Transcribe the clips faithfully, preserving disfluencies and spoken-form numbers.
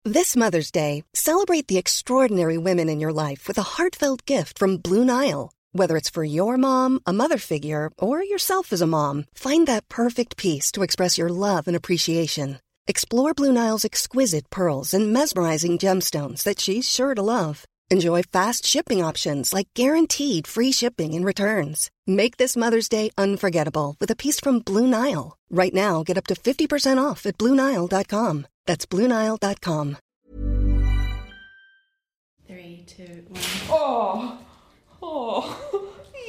This Mother's Day, celebrate the extraordinary women in your life with a heartfelt gift from Blue Nile. Whether it's for your mom, a mother figure, or yourself as a mom, find that perfect piece to express your love and appreciation. Explore Blue Nile's exquisite pearls and mesmerizing gemstones that she's sure to love. Enjoy fast shipping options like guaranteed free shipping and returns. Make this Mother's Day unforgettable with a piece from Blue Nile. Right now, get up to fifty percent off at Blue Nile dot com. That's Blue Nile dot com. Three, two, one. Oh! Oh!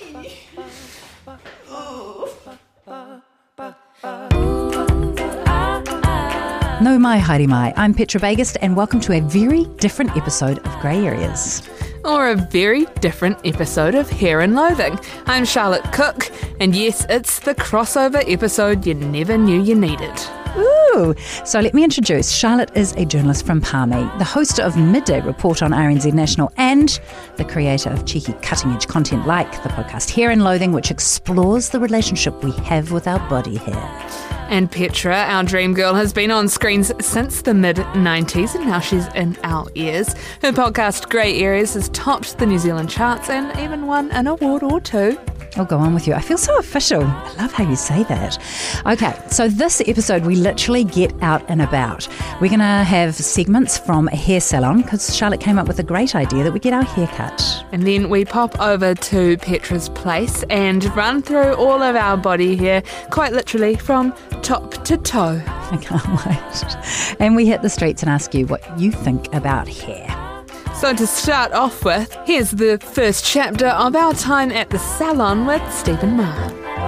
No mai, haere mai. I'm Petra Bagust and welcome to a very different episode of Grey Areas. Or a very different episode of Hair and Loathing. I'm Charlotte Cook, and yes, it's the crossover episode you never knew you needed. Ooh! So let me introduce. Charlotte is a journalist from Palmy, the host of Midday Report on R N Z National, and the creator of cheeky cutting-edge content like the podcast Hair and Loathing, which explores the relationship we have with our body hair. And Petra, our dream girl, has been on screens since the mid nineties and now she's in our ears. Her podcast Grey Areas has topped the New Zealand charts and even won an award or two. I'll go on with you. I feel so official. I love how you say that. Okay, so this episode we literally get out and about. We're going to have segments from a hair salon because Charlotte came up with a great idea that we get our hair cut. And then we pop over to Petra's place and run through all of our body hair, quite literally from top to toe. I can't wait. And we hit the streets and ask you what you think about hair. So to start off with, here's the first chapter of our time at the salon with Stephen Maher.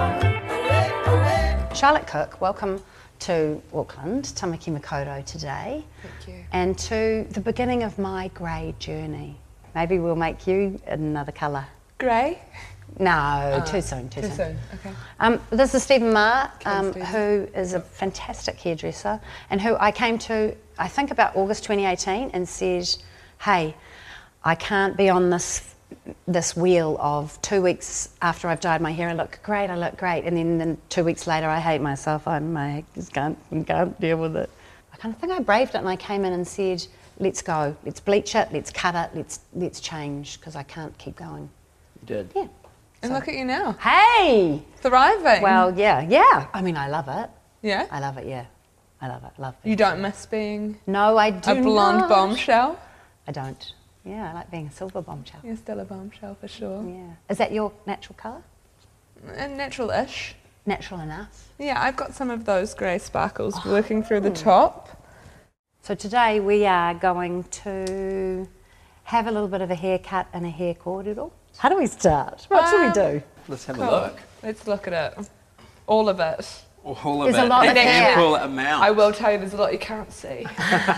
Charlotte Cook, welcome to Auckland, Tamaki Makaurau today. Thank you. And to the beginning of my grey journey. Maybe we'll make you another colour. Grey? No, Uh, too soon, too, Too soon. soon, okay. Um, this is Stephen Maher, um, Stephen. who is a fantastic hairdresser and who I came to, I think about August twenty eighteen and said, hey, I can't be on this this wheel of two weeks after I've dyed my hair, I look great, I look great, and then, then two weeks later I hate myself, I my, just can't, can't deal with it. I kind of think I braved it and I came in and said, let's go, let's bleach it, let's cut it, let's let's change, because I can't keep going. You did? Yeah. And look at you now. Hey! Thriving. Well, yeah, yeah. I mean, I love it. Yeah? I love it, yeah. I love it, I love it. You don't miss being No, I do a blonde not. bombshell? I don't. Yeah, I like being a silver bombshell. You're still a bombshell for sure. Yeah. Is that your natural colour? And natural-ish. Natural enough. Yeah, I've got some of those grey sparkles working through the top. So today we are going to have a little bit of a haircut and a hair cordial. How do we start? What should we do? Let's have Cool. a look. Let's look at it. All of it. All of There's a it. lot An of hair. ample amount. I will tell you there's a lot you can't see.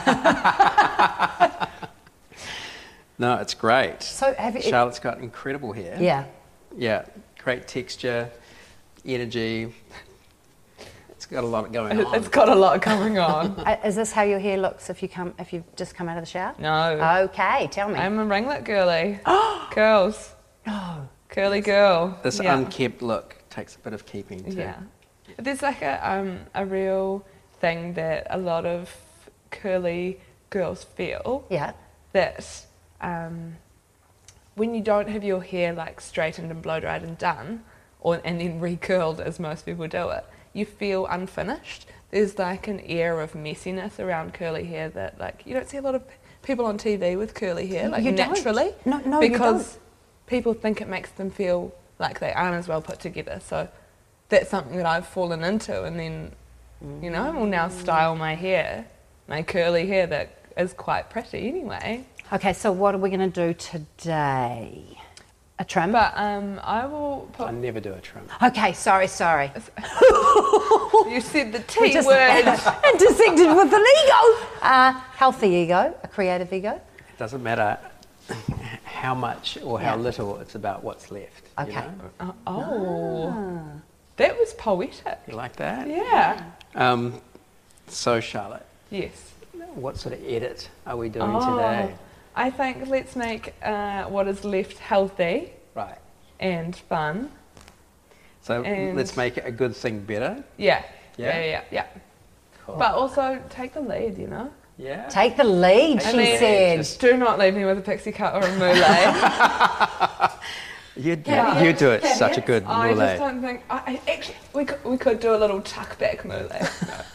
No, it's great. So have you... Charlotte's got incredible hair. Yeah. Yeah, great texture, energy. It's got a lot going on. It's got a lot going on. Uh, Is this how your hair looks if you come if you've just come out of the shower? No. Okay, tell me. I'm a ringlet girly. Curls. Oh. Curly girl. This yeah. unkempt look takes a bit of keeping too. Yeah. There's like a um a real thing that a lot of curly girls feel Yeah. that um when you don't have your hair like straightened and blow dried and done, or and then recurled as most people do it, you feel unfinished. There's like an air of messiness around curly hair that like you don't see a lot of p- people on T V with curly hair like You don't. naturally. No, no, you because don't. people think it makes them feel like they aren't as well put together. So that's something that I've fallen into, and then you know I will now style my hair, my curly hair that is quite pretty anyway. Okay, so what are we going to do today? A trim? But um, I will put. I never do a trim. Okay, sorry, sorry. You said the We T just word. intersected with an ego. Uh, healthy ego, a creative ego. It doesn't matter how much or how Yeah. little, it's about what's left. you Okay. know? Oh, oh. That was poetic. You like that? Yeah. Um, so, Charlotte, Yes. what sort of edit are we doing Oh, today? I think let's make uh, what is left healthy Right. and fun. So And- let's make it a good thing better. Yeah. Yeah? Yeah, yeah, yeah. yeah. Cool. But also take the lead, you know? Yeah. Take the lead, Take she the lead. said. Just- Do not leave me with a pixie cut or a moulet. You you do it such a good I just moulet. don't think. I, I actually, we could, we could do a little tuck back moulet.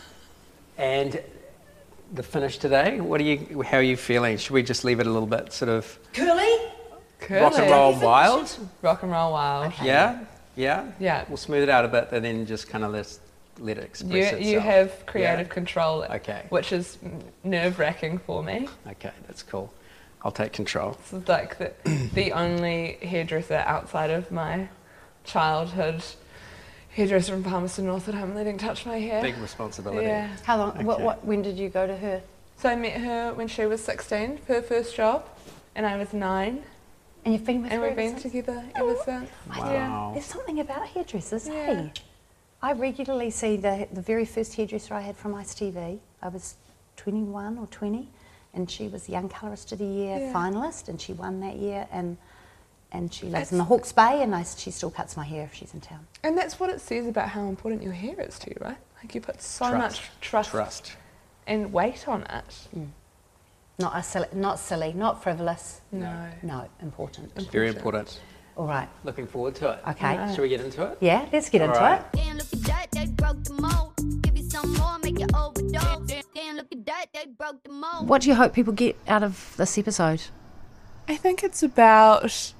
And the finish today, what are you? How are you feeling? Should we just leave it a little bit sort of Curly? rock and roll wild? Rock and roll wild. Yeah, yeah, Yeah. We'll smooth it out a bit and then just kind of let let it express You, itself. you have creative Yeah? control, Okay. which is nerve wracking for me. Okay, that's cool. I'll take control. This is like the, the only hairdresser outside of my childhood hairdresser in Palmerston North that I'm letting touch my hair. Big responsibility. Yeah. How long? What, Okay. what? When did you go to her? So I met her when she was sixteen for her first job, and I was nine, And you've been with and her we've been ever since? together ever since. Wow. There's something about hairdressers, Yeah. hey? I regularly see the the very first hairdresser I had from Ice T V. I was twenty-one or twenty, and she was Young Colourist of the Year Yeah. finalist, and she won that year. And and she lives in the Hawke's Bay, and I, she still cuts my hair if she's in town. And that's what it says about how important your hair is to you, right? Like you put so Trust. much trust, Trust. and weight on it. Not a silly, not silly, not frivolous. No. No, important. It's very important. All right. Looking forward to it. Okay. Should we get into it? Yeah, let's get All into right. it. Damn, look at that, they broke the mold. Give you some more, make you overdose. Damn, look at that, they broke the mold. What do you hope people get out of this episode? I think it's about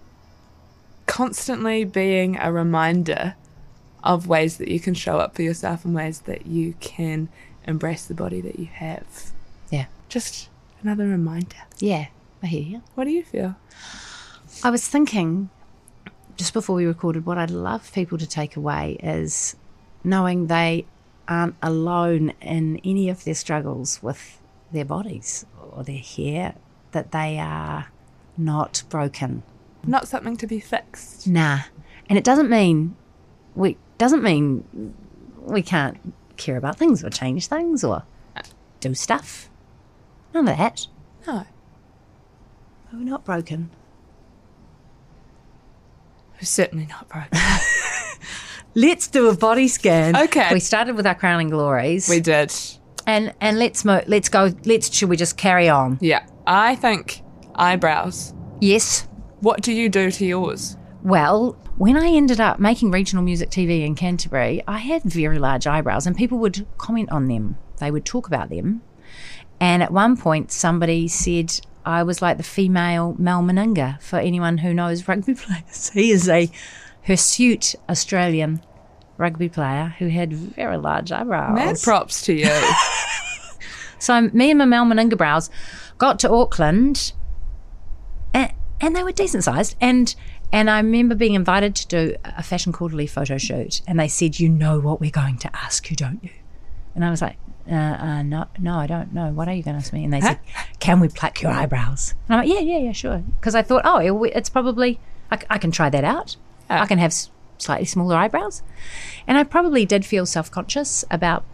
constantly being a reminder of ways that you can show up for yourself and ways that you can embrace the body that you have. Yeah. Just another reminder. Yeah, I hear you. What do you feel? I was thinking, just before we recorded, what I'd love people to take away is knowing they aren't alone in any of their struggles with their bodies or their hair, that they are not broken. Not something to be fixed. Nah. And it doesn't mean we doesn't mean we can't care about things or change things or do stuff. None of that. No. We're not broken. We're certainly not broken. Let's do a body scan. Okay. We started with our crowning glories. We did. And and let's mo- let's go. Let's should we just carry on? Yeah. I think eyebrows. Yes. What do you do to yours? Well, when I ended up making regional music T V in Canterbury, I had very large eyebrows, and people would comment on them. They would talk about them. And at one point, somebody said I was like the female Mal Meninga. For anyone who knows rugby players, he is a hirsute Australian rugby player who had very large eyebrows. Mad props to you. So me and my Mal Meninga brows got to Auckland, and, and they were decent sized. And and I remember being invited to do a Fashion Quarterly photo shoot, and they said, "You know what we're going to ask you, don't you?" And I was like, uh, uh, "No, no, I don't know. What are you going to ask me?" And they said, "Can we pluck your eyebrows?" And I'm like, "Yeah, yeah, yeah, sure." Because I thought, oh, it- it's probably I, c- I can try that out. Yeah. I can have s- slightly smaller eyebrows, and I probably did feel self-conscious about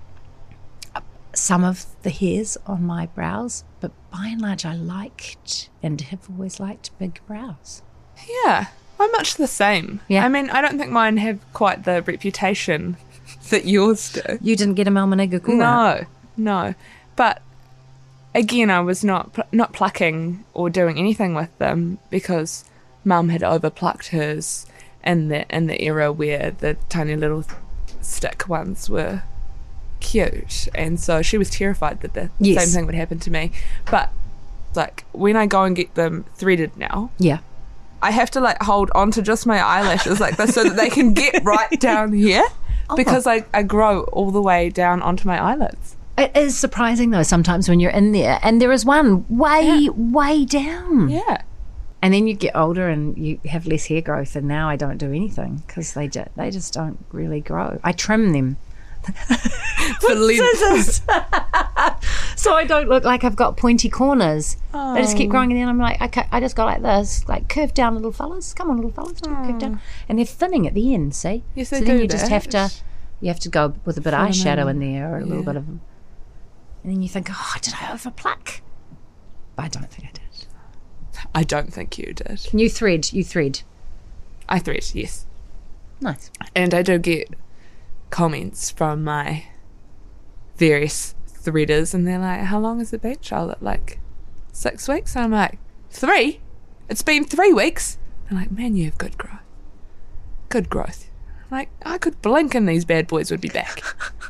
some of the hairs on my brows, but by and large I liked and have always liked big brows. Yeah, I'm much the same. Yeah. I mean, I don't think mine have quite the reputation that yours do. You didn't get a Mal Meninga call out? No, no. But again, I was not pl- not plucking or doing anything with them because Mum had overplucked hers in the in the era where the tiny little stick ones were cute, and so she was terrified that the Yes. same thing would happen to me. But like when I go and get them threaded now, Yeah. I have to like hold onto just my eyelashes like this so that they can get right down here because I, I grow all the way down onto my eyelids. It is surprising though sometimes when you're in there, and there is one way, way down. Yeah. And then you get older and you have less hair growth, and now I don't do anything because they, ju- they just don't really grow. I trim them. For length. So I don't look like I've got pointy corners. They just keep growing, and then I'm like, okay, I just go like this, like curve down, little fellas. Come on, little fellas, curve down, and they're thinning at the end. See, Yes, so they then do you just that. have to, you have to go with a bit of Fill 'em eyeshadow in. in there, or a little Yeah. bit of, and then you think, oh, did I overpluck? But I don't think I did. I don't think you did. You thread, you thread. I thread, yes. Nice. And I do get comments from my various threaders, and they're like, how long has it been, Charlotte? Like, six weeks? And I'm like, three? It's been three weeks? They're like, man, you have good growth. Good growth. I'm like, I could blink and these bad boys would be back.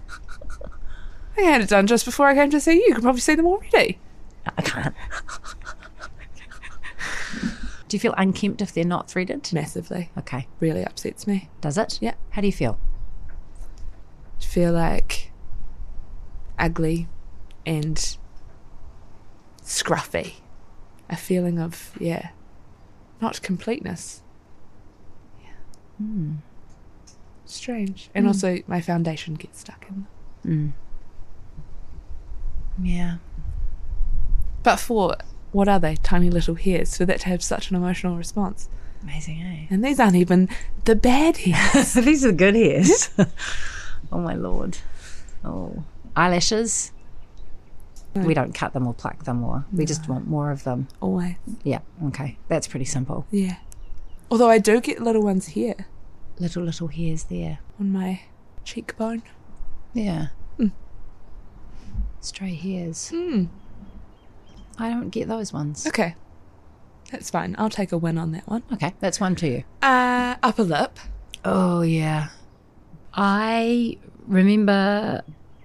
I had it done just before I came to see you. You could probably see them already. I can't. Do you feel unkempt if they're not threaded? Massively. Okay. Really upsets me. Does it? Yeah. How do you feel? I feel like ugly and scruffy. A feeling of, yeah, not completeness. Yeah. Mm. Strange. And Mm. also my foundation gets stuck in them. Mm. Yeah. But for, what are they? Tiny little hairs. For that to have such an emotional response. Amazing, eh? And these aren't even the bad hairs. These are good hairs. Oh, my Lord. Oh. Eyelashes? No. We don't cut them or pluck them, or we just want more of them. Always. Yeah, okay. That's pretty simple. Yeah. Although I do get little ones here. Little, little hairs there. On my cheekbone. Yeah. Mm. Stray hairs. Mm. I don't get those ones. Okay. That's fine. I'll take a win on that one. Okay, that's one to you. Uh, upper lip. Oh, yeah. I remember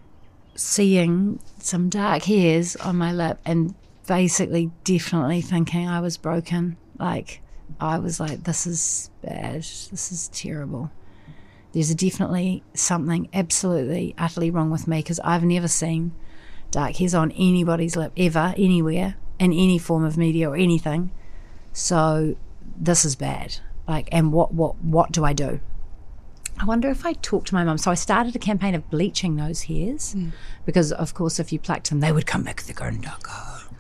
seeing some dark hairs on my lip and basically definitely thinking I was broken. Like, I was like, this is bad. This is terrible. There's definitely something absolutely, utterly wrong with me, because I've never seen dark hairs on anybody's lip ever, anywhere, in any form of media or anything. So this is bad. Like, and what, what, what do I do? I wonder if I talk to my mum. So I started a campaign of bleaching those hairs mm. because, of course, if you plucked them, they would come back thicker and darker.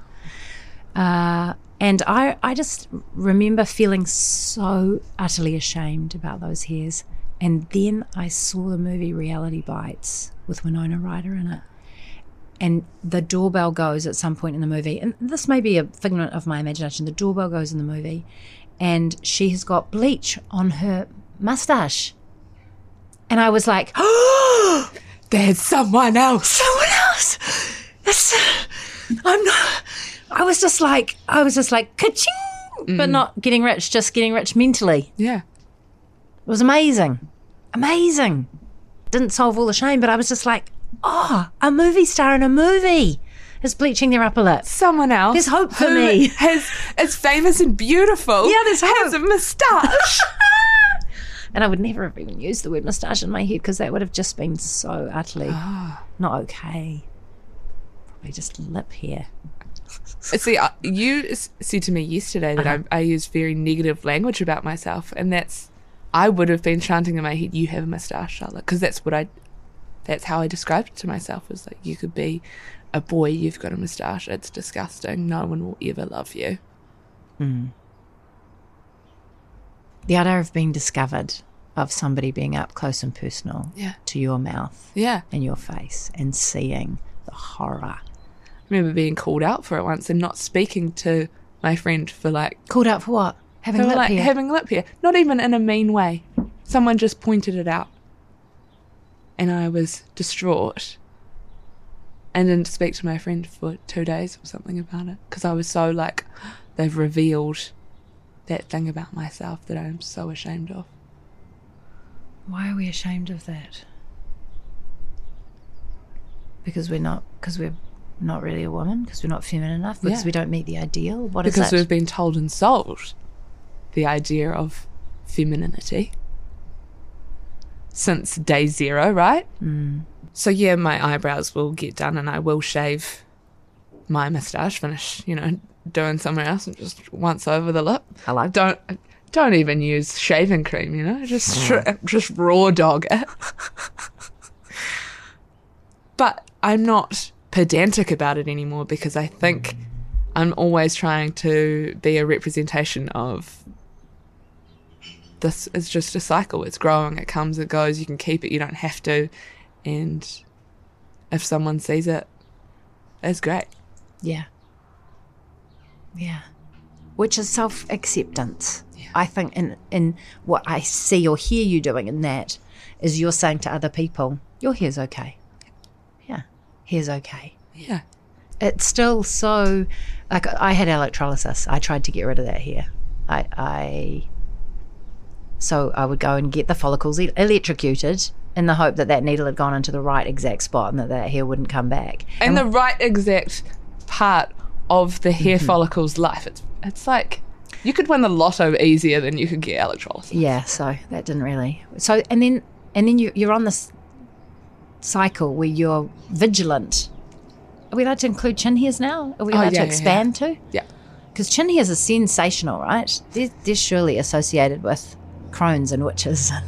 Uh, and I, I just remember feeling so utterly ashamed about those hairs. And then I saw the movie Reality Bites with Winona Ryder in it. And the doorbell goes at some point in the movie, and this may be a figment of my imagination. The doorbell goes in the movie, and she has got bleach on her mustache. And I was like, oh, there's someone else. Someone else. That's, I'm not. I was just like, I was just like, ka-ching, mm. but not getting rich, just getting rich mentally. Yeah. It was amazing. Amazing. Didn't solve all the shame, but I was just like, oh, a movie star in a movie is bleaching their upper lip. Someone else. There's hope for who me. Has, is famous and beautiful. Yeah, there's hope. Has a moustache. And I would never have even used the word moustache in my head, because that would have just been so utterly oh. not okay. Probably just lip hair. See, you said to me yesterday that uh-huh. I, I use very negative language about myself, and that's, I would have been chanting in my head, you have a moustache, Charlotte, because that's what I, that's how I described it to myself, was like, you could be a boy, you've got a moustache, it's disgusting, no one will ever love you. Mm. The idea of being discovered, of somebody being up close and personal yeah. to your mouth yeah. and your face, and seeing the horror. I remember being called out for it once and not speaking to my friend for like... Called out for what? Having lip like, hair? Having lip hair. Not even in a mean way. Someone just pointed it out. And I was distraught. And didn't speak to my friend for two days or something about it. Because I was so like, they've revealed that thing about myself that I'm so ashamed of. Why are we ashamed of that? Because we're not, because we're not really a woman, because we're not feminine enough, because yeah. we don't meet the ideal? What because is that? Because we've been told and sold the idea of femininity since day zero, right? Mm. So yeah, my eyebrows will get done and I will shave my moustache, finish, you know, doing somewhere else and just once over the lip. I like Don't don't even use shaving cream, you know, just mm. just raw dog it. But I'm not pedantic about it anymore, because I think I'm always trying to be a representation of this is just a cycle. It's growing, it comes, it goes, you can keep it, you don't have to. And if someone sees it, it's great. Yeah. Yeah. Which is self-acceptance. Yeah. I think in, in what I see or hear you doing in that is you're saying to other people, your hair's okay. Yeah. hair's okay. Yeah. It's still so, like, I had electrolysis. I tried to get rid of that hair. I, I so I would go and get the follicles e- electrocuted in the hope that that needle had gone into the right exact spot and that that hair wouldn't come back. And, and the right exact part of the hair mm-hmm. follicle's life. It's it's like you could win the lotto easier than you could get electrolysis. Yeah, so that didn't really. So and then and then you, you're on this cycle where you're vigilant. Are we allowed to include chin hairs now? Are we allowed oh, yeah, to expand yeah, yeah. to? Yeah. Because chin hairs are sensational, right? They're, they're surely associated with crones and witches and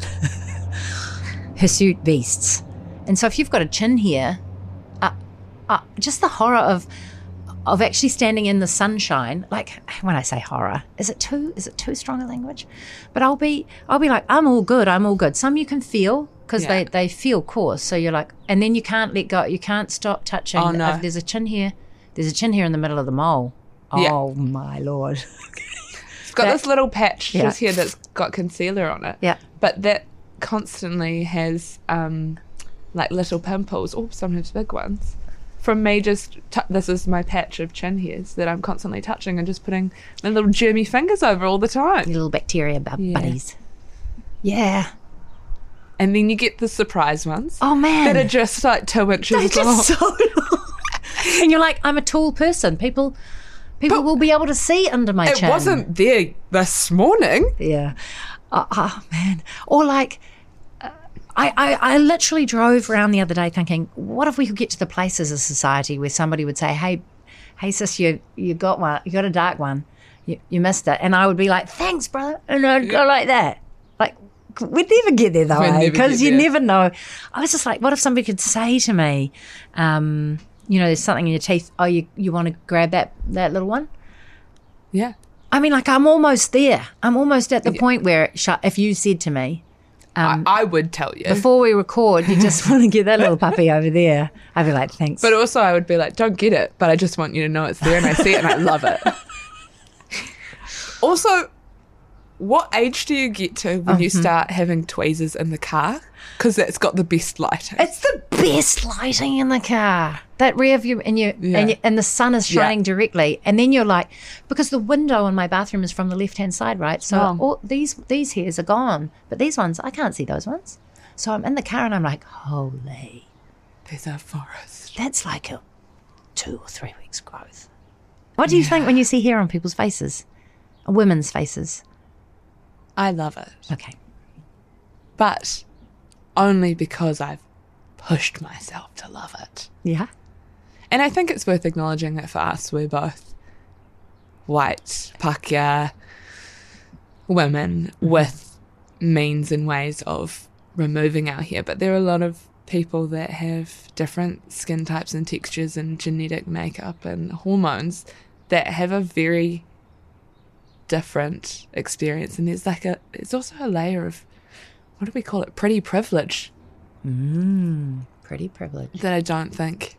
hirsute beasts. And so if you've got a chin hair, uh, uh, just the horror of of actually standing in the sunshine, like when I say horror, is it too is it too strong a language? But I'll be I'll be like, I'm all good, I'm all good. Some you can feel because yeah. they, they feel coarse. So you're like, and then you can't let go, you can't stop touching. Oh, no. If there's a chin hair, there's a chin hair in the middle of the mole. Yeah. Oh my Lord. It's got that, this little patch yeah. just here that's got concealer on it. Yeah. But that constantly has um, like little pimples, or sometimes big ones, from me just, t- this is my patch of chin hairs that I'm constantly touching and just putting my little germy fingers over all the time. Your little bacteria bu- yeah. buddies. Yeah. And then you get the surprise ones. Oh, man. That are just like two inches They're long. just so long. And you're like, I'm a tall person. People people But will be able to see under my it chin. It wasn't there this morning. Yeah. Oh, oh man. Or like, uh, I, I, I literally drove around the other day thinking, what if we could get to the place as a society where somebody would say, hey, hey sis, you you got one, you got a dark one. You, you missed it. And I would be like, thanks, brother. And I'd go like that. Like, we'd never get there though, eh? Because you never know. I was just like, what if somebody could say to me, um, you know, there's something in your teeth. Oh, you, you want to grab that, that little one? Yeah. I mean, like, I'm almost there. I'm almost at the yeah. point where if you said to me, um, I, I would tell you. Before we record, you just want to get that little puppy over there, I'd be like, thanks. But also I would be like, don't get it, but I just want you to know it's there and I see it and I love it. Also, what age do you get to when mm-hmm. you start having tweezers in the car? Because that's got the best lighting. It's the best lighting in the car. That rear view, and you, yeah. and, you and the sun is shining yeah. directly, and then you're like, because the window in my bathroom is from the left hand side, right? So oh. all these these hairs are gone, but these ones I can't see those ones. So I'm in the car and I'm like, holy, there's a forest. That's like a two or three weeks growth. What do you yeah. think when you see hair on people's faces, women's faces? I love it. Okay. But only because I've pushed myself to love it. Yeah. And I think it's worth acknowledging that for us, we're both white, Pākehā women with means and ways of removing our hair. But there are a lot of people that have different skin types and textures and genetic makeup and hormones that have a very different experience, and there's like a there's also a layer of, what do we call it, pretty privilege mm, pretty privilege that I don't think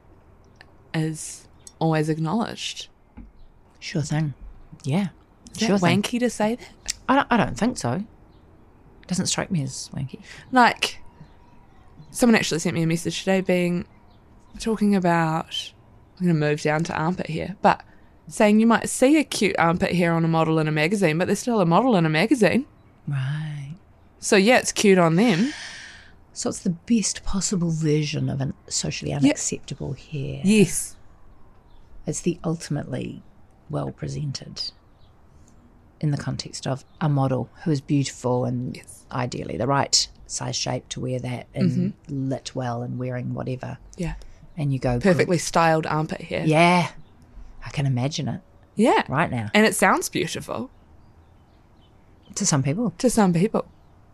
is always acknowledged. Sure thing. Yeah. Is sure that wanky thing. To say that? I don't, I don't think so. It doesn't strike me as wanky. Like, someone actually sent me a message today being talking about, I'm going to move down to armpit hair, but saying you might see a cute armpit hair on a model in a magazine, but there's still a model in a magazine. Right. So, yeah, it's cute on them. So it's the best possible version of a socially unacceptable yep. hair. Yes. It's the ultimately well presented in the context of a model who is beautiful and yes. ideally the right size shape to wear that and mm-hmm. lit well and wearing whatever. Yeah. And you go... Perfectly cool. Styled armpit hair. Yeah. I can imagine it. Yeah. Right now. And it sounds beautiful. To some people. To some people.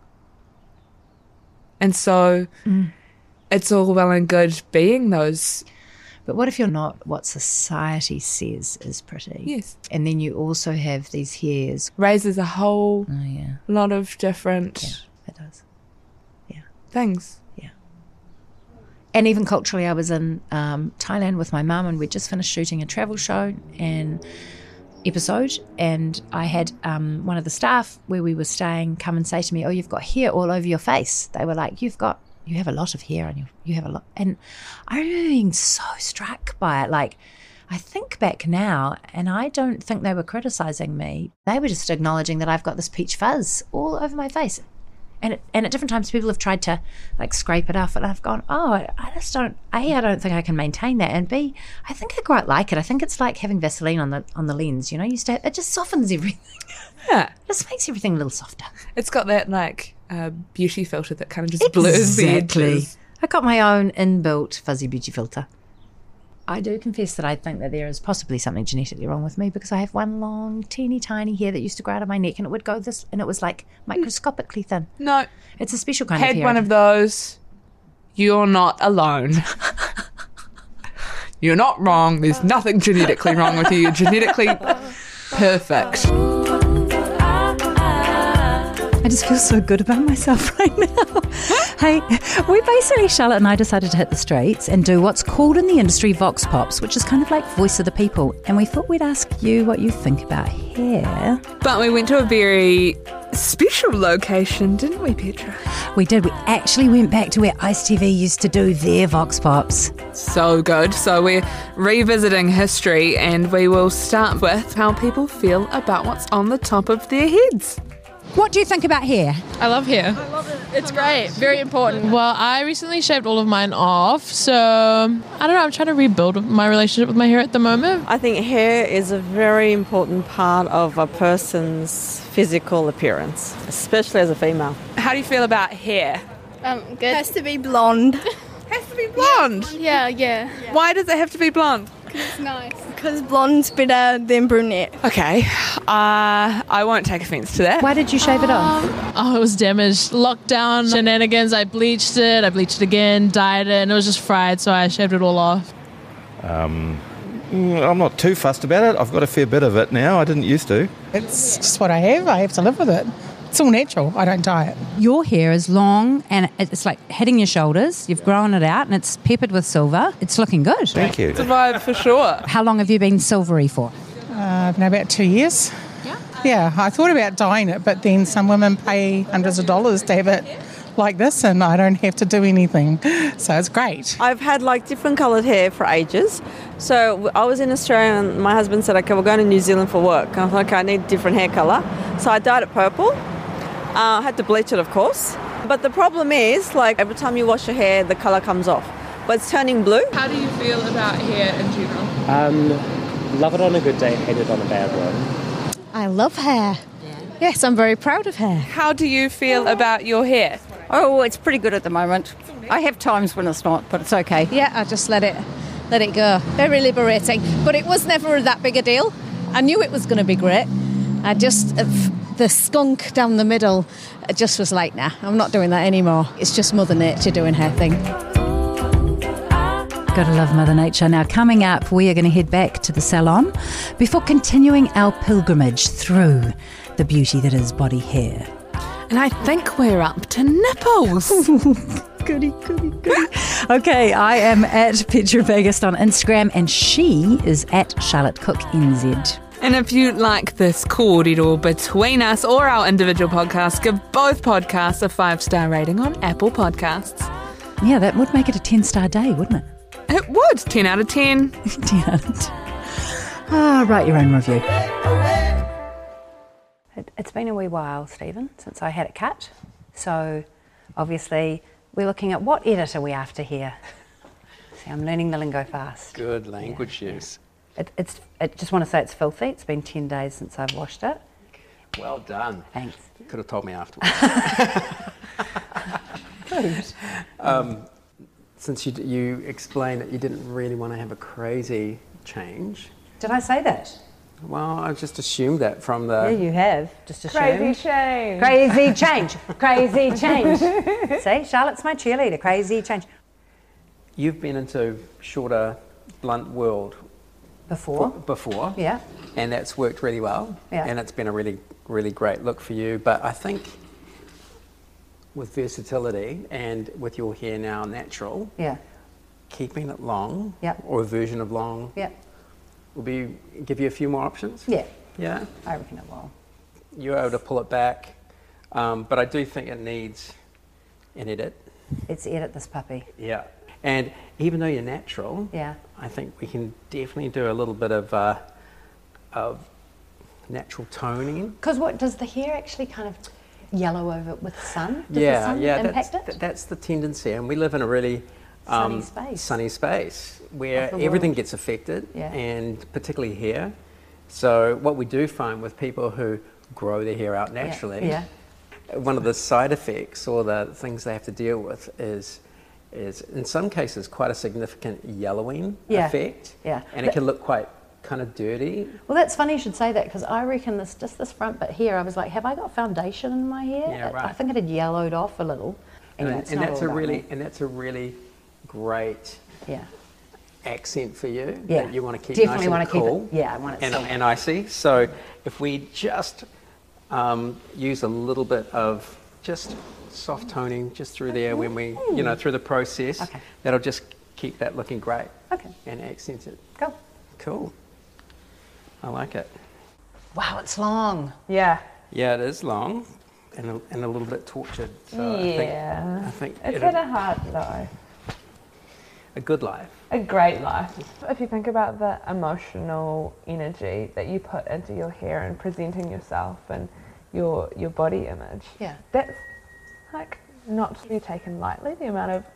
And so mm. it's all well and good being those. But what if you're not what society says is pretty? Yes. And then you also have these hairs. Raises a whole oh, yeah. lot of different yeah, it does. Yeah. things. Yeah. And even culturally, I was in um, Thailand with my mum and we'd just finished shooting a travel show and episode, and I had um, one of the staff where we were staying come and say to me, oh, you've got hair all over your face. They were like, you've got you have a lot of hair on you. You have a lot. And I remember being so struck by it. Like, I think back now, and I don't think they were criticising me. They were just acknowledging that I've got this peach fuzz all over my face. And it, and at different times, people have tried to, like, scrape it off, and I've gone, oh, I, I just don't, A, I don't think I can maintain that, and B, I think I quite like it. I think it's like having Vaseline on the on the lens, you know? You used to, it just softens everything. Yeah. It just makes everything a little softer. It's got that, like, uh, beauty filter that kind of just blurs the edges. I got my own inbuilt fuzzy beauty filter. I do confess that I think that there is possibly something genetically wrong with me, because I have one long, teeny tiny hair that used to grow out of my neck, and it would go this, and it was like microscopically thin. No. It's a special kind Had of hair. one of those. You're not alone. You're not wrong. There's nothing genetically wrong with you. You're genetically perfect. I just feel so good about myself right now. Hey, we basically, Charlotte and I decided to hit the streets and do what's called in the industry Vox Pops, which is kind of like voice of the people. And we thought we'd ask you what you think about hair. But we went to a very special location, didn't we, Petra? We did. We actually went back to where Ice T V used to do their Vox Pops. So good. So we're revisiting history, and we will start with how people feel about what's on the top of their heads. What do you think about hair? I love hair. I love it. It's great. Very important. Well, I recently shaved all of mine off, so I don't know. I'm trying to rebuild my relationship with my hair at the moment. I think hair is a very important part of a person's physical appearance, especially as a female. How do you feel about hair? Um, good. Has to be blonde. Has to be blonde? Yeah, yeah. Why does it have to be blonde? Because it's nice. Because blonde's better than brunette. Okay, uh, I won't take offence to that. Why did you shave it off? Oh, it was damaged. Lockdown shenanigans. I bleached it. I bleached it again, dyed it, and it was just fried, so I shaved it all off. Um, I'm not too fussed about it. I've got a fair bit of it now. I didn't used to. It's just what I have. I have to live with it. It's all natural. I don't dye it. Your hair is long and it's like hitting your shoulders. You've grown it out and it's peppered with silver. It's looking good. Thank you. It's a vibe for sure. How long have you been silvery for? Uh, now about two years. Yeah? Yeah, I thought about dyeing it, but then some women pay hundreds of dollars to have it like this, and I don't have to do anything. So it's great. I've had like different coloured hair for ages. So I was in Australia and my husband said, okay, we're going to New Zealand for work. And I thought, okay, I need a different hair colour. So I dyed it purple. Uh, I had to bleach it, of course. But the problem is, like, every time you wash your hair, the colour comes off. But it's turning blue. How do you feel about hair in general? Um, love it on a good day, hate it on a bad one. I love hair. Yeah. Yes, I'm very proud of hair. How do you feel about your hair? Oh, it's pretty good at the moment. I have times when it's not, but it's okay. Yeah, I just let it, let it go. Very liberating. But it was never that big a deal. I knew it was going to be great. I just... Uh, the skunk down the middle, it just was like, nah, I'm not doing that anymore. It's just Mother Nature doing her thing. Gotta love Mother Nature. Now, coming up, we are going to head back to the salon before continuing our pilgrimage through the beauty that is body hair. And I think we're up to nipples. Goody, goody, goody. Okay, I am at Petra Vegas on Instagram, and she is at Charlotte Cook N Z. And if you like this corridor between us or our individual podcasts, give both podcasts a five-star rating on Apple Podcasts. Yeah, that would make it a ten-star day, wouldn't it? It would. ten out of ten. ten out of ten. Ah, write your own review. It, it's been a wee while, Stephen, since I had it cut. So, obviously, we're looking at what edit are we after here. See, I'm learning the lingo fast. Good language yeah, use. Yeah. It, it's. I just want to say it's filthy. It's been ten days since I've washed it. Well done. Thanks. You could have told me afterwards. um, since you, you explained that you didn't really want to have a crazy change. Did I say that? Well, I just assumed that from the... Yeah, you have. Just assumed. Crazy change. Crazy change. Crazy change. See, Charlotte's my cheerleader. Crazy change. You've been into shorter, blunt world... Before. Before. Yeah. And that's worked really well. Yeah. And it's been a really, really great look for you. But I think with versatility and with your hair now natural, yeah, keeping it long, yeah, or a version of long, yeah, will be give you a few more options. Yeah. Yeah. I reckon it will. You're able to pull it back, um, but I do think it needs an edit. let's edit this puppy. Yeah. And even though you're natural, yeah, I think we can definitely do a little bit of uh, of natural toning. Because what does the hair actually kind of yellow over with the sun? Does yeah, the sun yeah, impact that's, it? that's the tendency, and we live in a really um, sunny space. Sunny space where Of the everything world. gets affected, Yeah. and particularly hair. So what we do find with people who grow their hair out naturally, Yeah. one of the side effects or the things they have to deal with is is in some cases quite a significant yellowing Yeah. effect, Yeah. and But- it can look quite kind of dirty. Well, that's funny you should say that, because I reckon this, just this front bit here, I was like, have I got foundation in my hair? Yeah, right. I think it had yellowed off a little. And, Anyway, it's and not that's all a about really me. and that's a really great yeah. accent for you Yeah. that you want to keep Definitely nice wanna and keep it- cool. yeah, I want it and, silky. and icy. So if we just um, use a little bit of just soft toning just through there when we, you know, through the process, Okay. that'll just keep that looking great. Okay. And accent it. Go. Cool. I like it. Wow, it's long. Yeah. Yeah, it is long and a, and a little bit tortured. So yeah. I think, I think It's it'll- had a hard life. a good life. A great life. If you think about the emotional energy that you put into your hair and presenting yourself and your your body image, Yeah. that's like not to be taken lightly, the amount of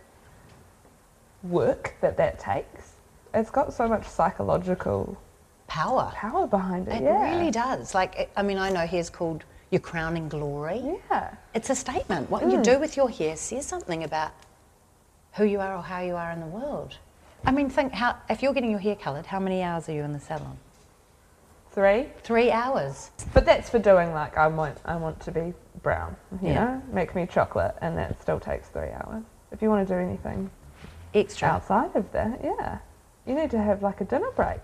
work that that takes. It's got so much psychological Power. power behind it. It yeah. really does. Like, it- I mean, I know hair's called your crowning glory. Yeah. It's a statement. What you Mm. do with your hair says something about who you are or how you are in the world. I mean, think how if you're getting your hair coloured, how many hours are you in the salon? Three. Three hours. But that's for doing like I want I want to be brown, you Yeah. know, make me chocolate, and that still takes three hours. If you want to do anything extra outside of that, yeah, you need to have like a dinner break.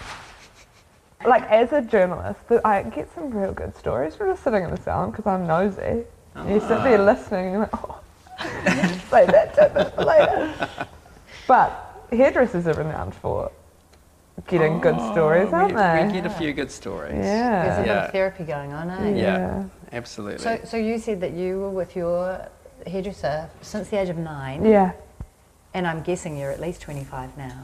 Like as a journalist, th- I get some real good stories from just sitting in the salon because I'm nosy. And you sit there listening, and you're like, oh, say that tidbit for later. But hairdressers are renowned for getting good stories, we, aren't they? We get a few good stories. Yeah. There's a bit Yeah. of therapy going on, eh? Yeah, Yeah. absolutely. So, so you said that you were with your hairdresser since the age of nine. Yeah. And I'm guessing you're at least twenty-five now.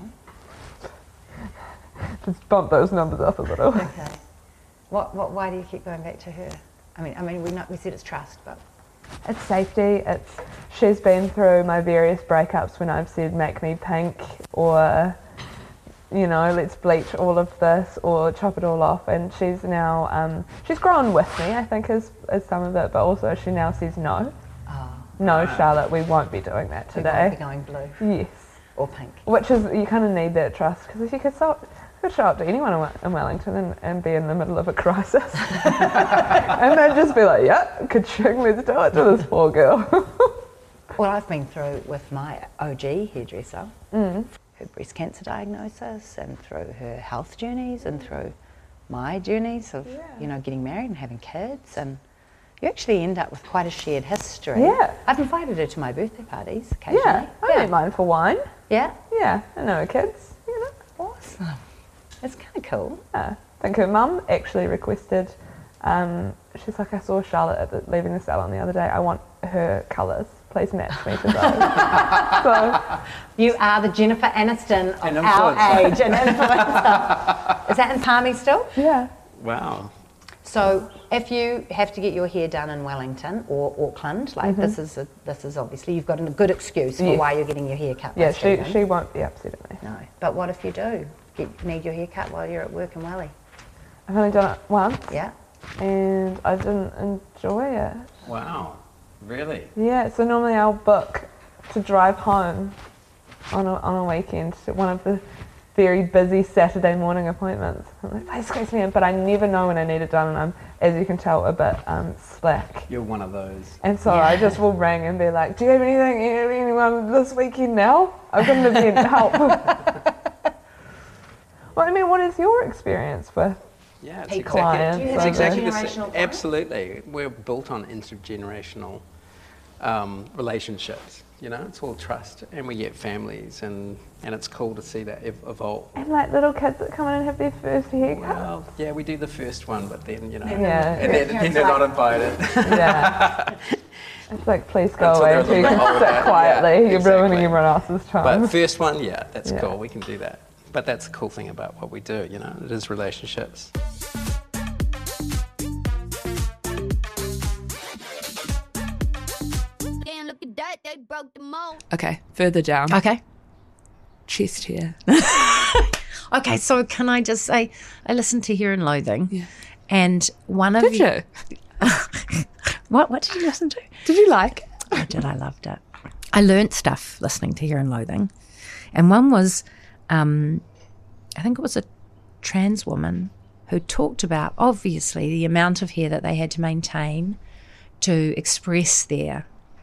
Just bump those numbers up a little. Okay. What, what, why do you keep going back to her? I mean, I mean, we, not, we said it's trust, but It's safety. It's she's been through my various breakups when I've said make me pink or, you know, let's bleach all of this or chop it all off, and she's now um, she's grown with me, I think, is is some of it, but also she now says no. Oh. No, Charlotte, we won't be doing that we today. won't be going blue Yes. or pink. Which is, you kind of need that trust, because if you could, so, you could show up to anyone in, in Wellington and, and be in the middle of a crisis and they'd just be like, yeah, ka-ching, let's do it to this poor girl. Well, I've been through with my O G hairdresser, Mm. her breast cancer diagnosis, and through her health journeys, and through my journeys of, you know, getting married and having kids, and you actually end up with quite a shared history. Yeah. I've invited her to my birthday parties occasionally. Yeah, I don't mind for wine. Yeah. Yeah, I know her kids, you know. Awesome. It's kind of cool. Yeah. I think her mum actually requested, um, she's like, I saw Charlotte at the, leaving the salon the other day, I want her colours, please match me to those. So, you are the Jennifer Aniston of An our influencer. age, an influencer. Is that in Palmy still? Yeah. Wow. So if you have to get your hair done in Wellington or Auckland, like Mhm. this is a, this is obviously, you've got a good excuse for Yes. why you're getting your hair cut. by yeah, she, Stephen. she won't be upset at me. No, but what if you do get, need your hair cut while you're at work in Welly? I've only done it once. Yeah. And I didn't enjoy it. Wow. Really? Yeah, so normally I'll book to drive home on a, on a weekend to one of the very busy Saturday morning appointments. I'm like, please squeeze me in, but I never know when I need it done, and I'm, as you can tell, a bit um, slack. You're one of those. And so I just will ring and be like, do you have anything, anyone this weekend now? I've got an event, help. Well, I mean, what is your experience with Yeah, it's Hey, exactly, clients? it's or exactly the- the same. Intergenerational bond? Absolutely. We're built on intergenerational um, relationships. You know, it's all trust, and we get families, and, and it's cool to see that ev- evolve. And like little kids that come in and have their first haircut. Well, yeah, we do the first one, but then, you know, Yeah. and then, then they're not invited. Yeah. It's like, please go Until away they're a until you little can bit sit older. quietly. Yeah, You're exactly. ruining everyone else's time. But first one, yeah, that's Yeah. cool. We can do that. But that's the cool thing about what we do, you know, it is relationships. Damn, look at that, they broke the mold. Okay, further down. Okay. Chest hair. Okay, so can I just say, I listened to Here and Loathing. Yeah. And one of Did you. you? What, what did you listen to? Did you like it? I did. I loved it. I learnt stuff listening to Here and Loathing. And one was, um, I think it was a trans woman who talked about, obviously, the amount of hair that they had to maintain to express their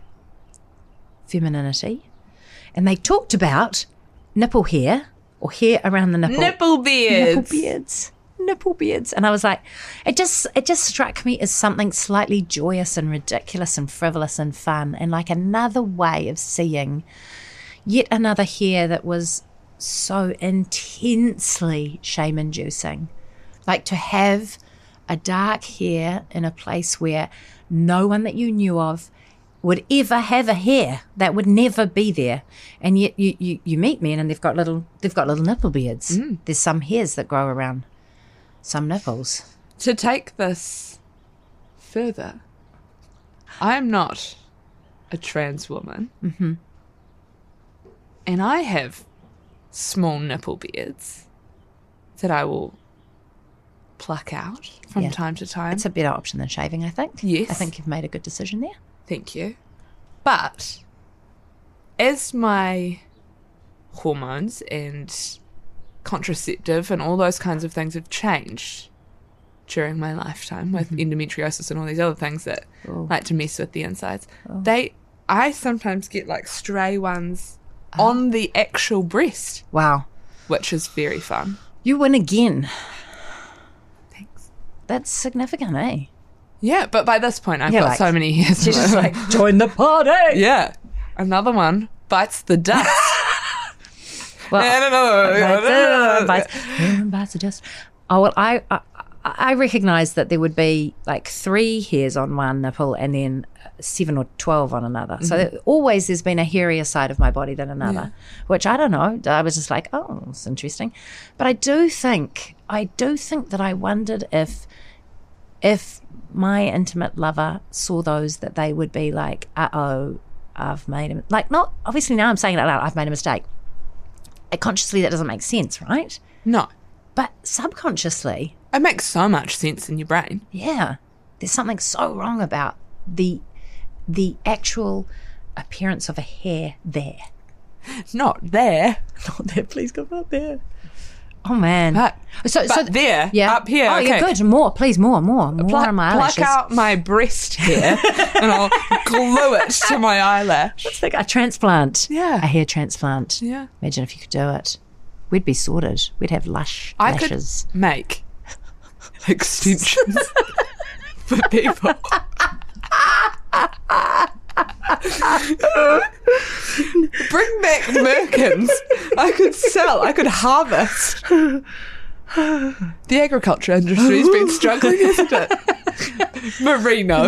femininity. And they talked about nipple hair or hair around the nipple. Nipple beards. Nipple beards. Nipple beards. And I was like, it just it just struck me as something slightly joyous and ridiculous and frivolous and fun, and like another way of seeing yet another hair that was so intensely shame inducing. Like to have a dark hair in a place where no one that you knew of would ever have a hair, that would never be there, and yet you, you, you meet men and they've got little they've got little nipple beards. Mm. There's some hairs that grow around some nipples. To take this further, I am not a trans woman, Mm-hmm. and I have small nipple beards that I will pluck out from Yeah. time to time. It's a better option than shaving, I think. Yes. I think you've made a good decision there. Thank you. But as my hormones and contraceptive and all those kinds of things have changed during my lifetime with endometriosis and all these other things that Oh. like to mess with the insides, Oh. they I sometimes get like stray ones on the actual breast. Wow. Which is very fun. You win again. Thanks. That's significant, eh? Yeah, but by this point I've Yeah, got like- so many hairs. She's just like, join the party. Yeah. Another one bites the dust. Well, I don't know. bites, bites, bites the dust. Oh, well, I, I, I recognise that there would be like three hairs on one nipple and then seven or twelve on another. So Mhm. there, always there's been a hairier side of my body than another, Yeah. which I don't know. I was just like, oh, it's interesting. But I do think, I do think that I wondered if, if my intimate lover saw those, that they would be like, uh-oh, I've made a, like, not, obviously now I'm saying it out loud, I've made a mistake. Consciously that doesn't make sense, right? No. But subconsciously, it makes so much sense in your brain. Yeah. There's something so wrong about the the actual appearance of a hair there. Not there. Not there, please God, not there. Oh man. But, so, but so there, yeah. up here. Oh, okay. yeah, good. More, please, more, more, more Pluck, on my pluck eyelashes. out my breast hair and I'll glue it to my eyelash. It's like a transplant. Yeah. A hair transplant. Yeah. Imagine if you could do it. We'd be sorted. We'd have lush I lashes. could make extensions for people. Bring back merkins. I could sell. I could harvest. The agriculture industry's been struggling, hasn't it? Merino.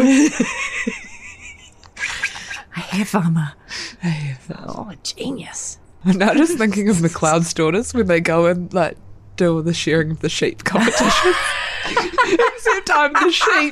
A hair farmer. A hair farmer. Oh, genius. I'm now just thinking of McLeod's daughters when they go and like do all the shearing of the sheep competition. Except I'm the sheep.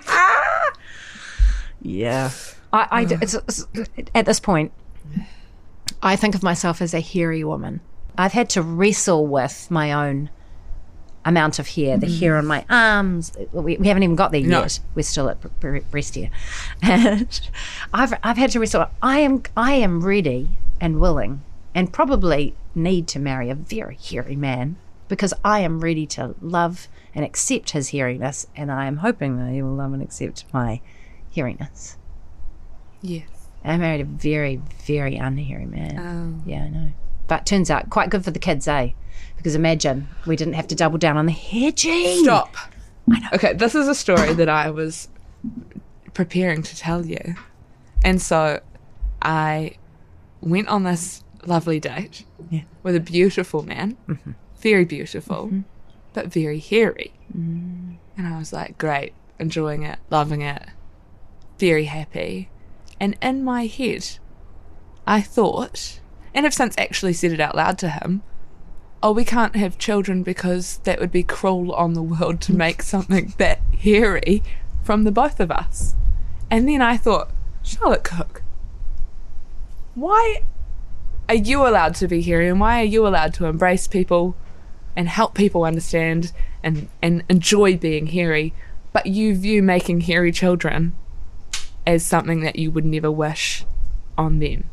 Yeah. I, I do- it's, it's, at this point, I think of myself as a hairy woman. I've had to wrestle with my own amount of hair, the Mm. hair on my arms. We, we haven't even got there No. yet. We're still at bre- bre- breast hair. And I've, I've had to wrestle. I am, I am ready and willing and probably need to marry a very hairy man because I am ready to love and accept his hairiness, and I am hoping that he will love and accept my hairiness. Yes. I married a very, very unhairy man. Oh. Yeah, I know. But turns out quite good for the kids, eh? Because imagine we didn't have to double down on the hair gene. Stop. I know. Okay, this is a story that I was preparing to tell you. And so I went on this lovely date Yeah. with a beautiful man, Mm-hmm. very beautiful, Mhm. but very hairy. Mm. And I was like, great, enjoying it, loving it, very happy. And in my head, I thought, and have since actually said it out loud to him, oh, we can't have children because that would be cruel on the world to make something that hairy from the both of us. And then I thought, Charlotte Cook, why are you allowed to be hairy, and why are you allowed to embrace people and help people understand and, and enjoy being hairy, but you view making hairy children as something that you would never wish on them?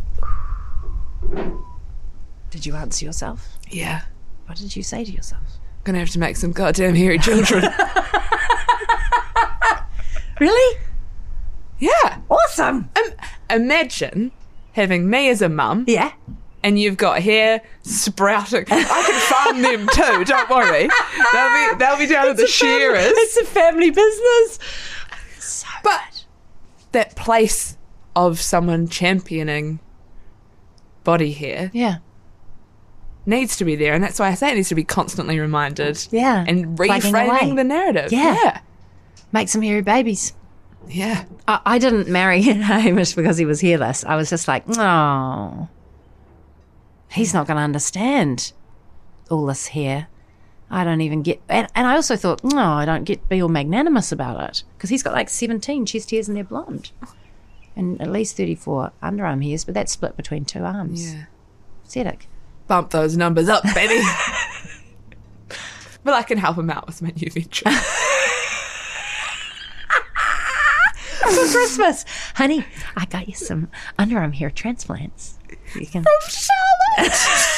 Did you answer yourself? Yeah. What did you say to yourself? Gonna have to make some goddamn hairy children. Really? Yeah. Awesome. Um, imagine having me as a mum. Yeah. And you've got hair sprouting. I can farm them too, don't worry. They'll be, they'll be down at the shearers. It's a family business. So but good. That place of someone championing body hair yeah. needs to be there. And that's why I say it needs to be constantly reminded. Yeah. And reframing the narrative. Yeah. yeah. Make some hairy babies. Yeah. I, I didn't marry Hamish because he was hairless. I was just like, oh, he's not going to understand all this hair. I don't even get... And, and I also thought, no, I don't get be all magnanimous about it because he's got like seventeen chest hairs and they're blonde. And at least thirty-four underarm hairs, but that's split between two arms. Yeah. Pathetic. Bump those numbers up, baby. But I can help him out with my new venture. For Christmas. Honey, I got you some underarm hair transplants. You can... From Charlotte.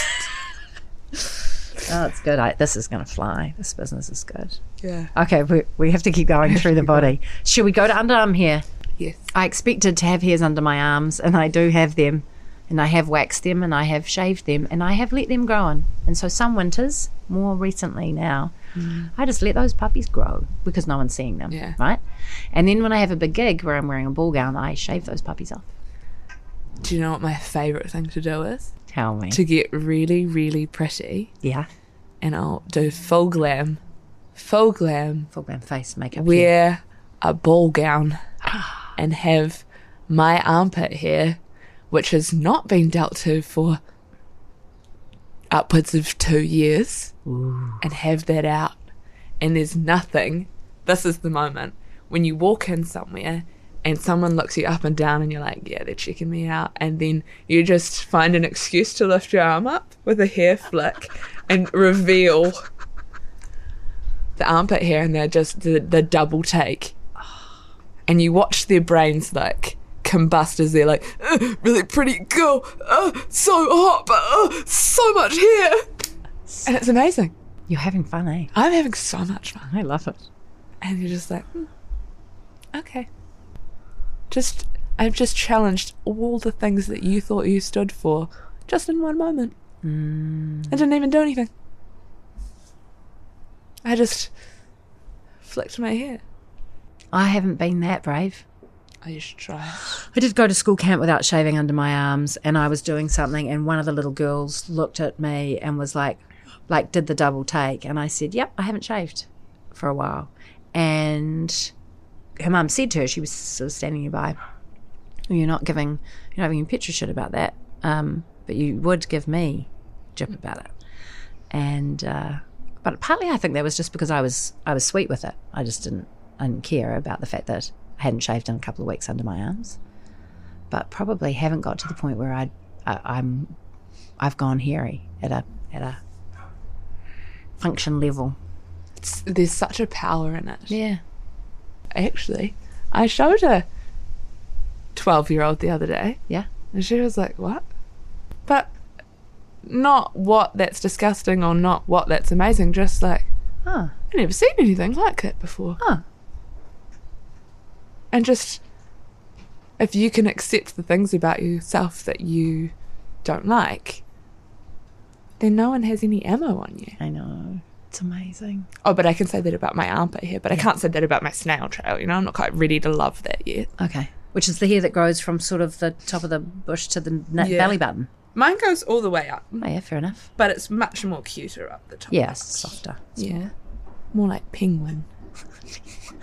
Oh, it's good. I, this is going to fly. This business is good. Yeah. Okay, we, we have to keep going through the body. Should we go to underarm hair? Yes. I expected to have hairs under my arms, and I do have them. And I have waxed them, and I have shaved them, and I have let them grow on. And so some winters, more recently now, mm. I just let those puppies grow because no one's seeing them, yeah. right? And then when I have a big gig where I'm wearing a ball gown, I shave those puppies off. Do you know what my favourite thing to do is? Tell me. To get really, really pretty. Yeah. And I'll do full glam. Full glam. Full glam face makeup. Wear hair. a ball gown and have my armpit hair, which has not been dealt to for upwards of two years, Ooh. and have that out. And there's nothing, this is the moment, when you walk in somewhere and someone looks you up and down and you're like, yeah, they're checking me out. And then you just find an excuse to lift your arm up with a hair flick and reveal the armpit hair, and they're just the, the double take. And you watch their brains like combust as they're like, uh, really pretty girl, uh, so hot, but uh, so much hair. And it's amazing. You're having fun, eh? I'm having so much fun. I love it. And you're just like, hmm, okay. Just, I've just challenged all the things that you thought you stood for just in one moment. Mm. I didn't even do anything. I just flicked my hair. I haven't been that brave. I should try. I did go to school camp without shaving under my arms, and I was doing something, and one of the little girls looked at me and was like, like did the double take, and I said, yep, I haven't shaved for a while. And her mum said to her, she was sort of standing nearby, you're not giving, you're not having a picture shit about that, um, but you would give me jip about it. And uh, but partly I think that was just because I was I was sweet with it. I just didn't I didn't care about the fact that I hadn't shaved in a couple of weeks under my arms, but probably haven't got to the point where I, I I'm I've gone hairy at a at a function level. It's, there's such a power in it. Yeah. Actually, I showed a twelve-year-old the other day. Yeah. And she was like, what? But not what that's disgusting or not what that's amazing, just like, huh. I've never seen anything like that before. Huh. And just, if you can accept the things about yourself that you don't like, then no one has any ammo on you. I know. It's amazing. Oh, but I can say that about my armpit hair, but yeah. I can't say that about my snail trail, you know? I'm not quite ready to love that yet. Okay. Which is the hair that grows from sort of the top of the bush to the na- yeah. belly button. Mine goes all the way up. Oh, yeah, fair enough. But it's much more cuter up the top. Yeah, it's softer. It's yeah. More like penguin.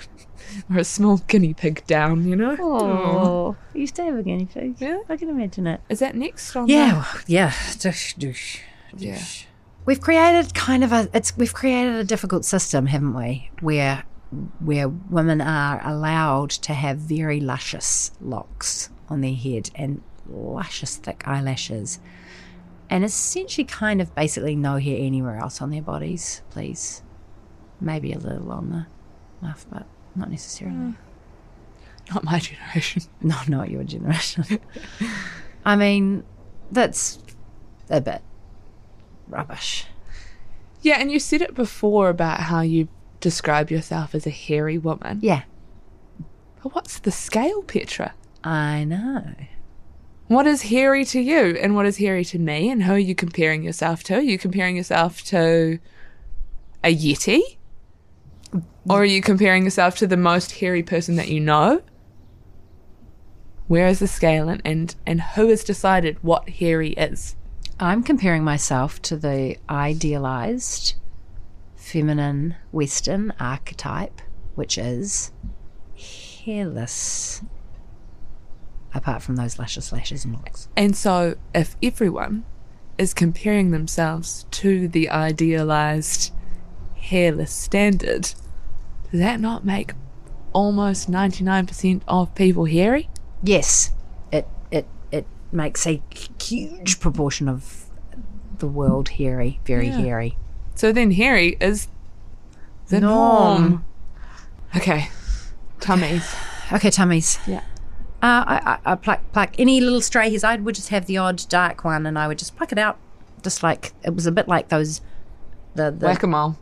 or a small guinea pig down, you know? Oh, I used to have a guinea pig. Yeah? I can imagine it. Is that next on Yeah, the- well, yeah. Dush, dush, Yeah. dush. We've created kind of a it's we've created a difficult system, haven't we? Where where women are allowed to have very luscious locks on their head and luscious thick eyelashes, and essentially kind of basically no hair anywhere else on their bodies, please. Maybe a little on the muff, but not necessarily. Mm. Not my generation. No, not your generation. I mean, that's a bit rubbish. Yeah, and you said it before about how you describe yourself as a hairy woman. Yeah. But what's the scale, Petra? I know. What is hairy to you and what is hairy to me, and who are you comparing yourself to? Are you comparing yourself to a Yeti? Or are you comparing yourself to the most hairy person that you know? Where is the scale, and, and, and who has decided what hairy is? I'm comparing myself to the idealized feminine Western archetype, which is hairless, apart from those luscious lashes and locks. And so if everyone is comparing themselves to the idealized hairless standard, does that not make almost ninety-nine percent of people hairy? Yes, it it it makes a huge proportion of the world hairy, very Yeah. hairy. So then hairy is the Norm. norm. Okay, tummies. Okay, tummies. Yeah. Uh, I, I, I pluck, pluck any little stray hairs. I would just have the odd dark one, and I would just pluck it out, just like it was a bit like those the, the Whack-a-mole.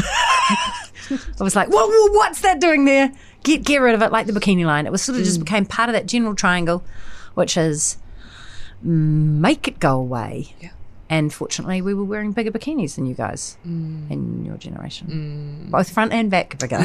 I was like, whoa, whoa, what's that doing there? Get get rid of it, like the bikini line. It was sort of just Mm. became part of that general triangle, which is make it go away. Yeah. And fortunately, we were wearing bigger bikinis than you guys Mm. in your generation, both front and back bigger.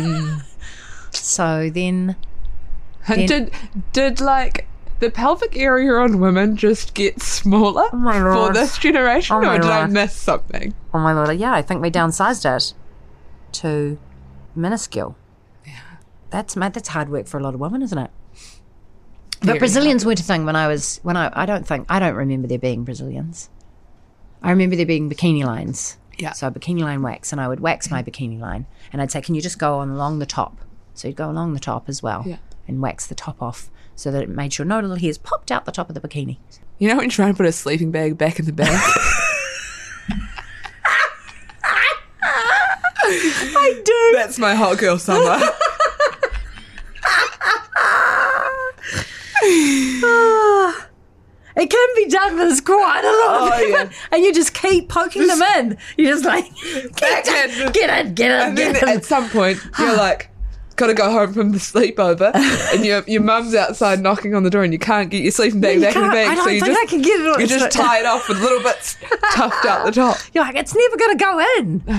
So then, then did did like the pelvic area on women just get smaller my for lord. this generation, Oh my or did I lord. miss something? oh my lord, yeah, I think we downsized it to minuscule. Yeah, that's mate, that's hard work for a lot of women, isn't it? But Very Brazilians weren't a thing when I was when I I don't think I don't remember there being Brazilians. I remember there being bikini lines. Yeah. So bikini line wax, and I would wax my bikini line, and I'd say, "Can you just go on along the top?" So you'd go along the top as well, Yeah. and wax the top off, so that it made sure no little hairs popped out the top of the bikini. You know when you're trying to put a sleeping bag back in the bag? I do. That's my hot girl summer. Ah, it can be done, but it's quite a lot. Oh, yeah. And you just keep poking them in. You're just like, Back get in. it, get it, get it, And then get it. at some point, you're like, gotta go home from the sleepover, and your your mum's outside knocking on the door, and you can't get your sleeping bag You back in the can't. bag. I don't so you think just I can get it on. you just tie it off with little bits tucked out the top. You're like, it's never going to go in.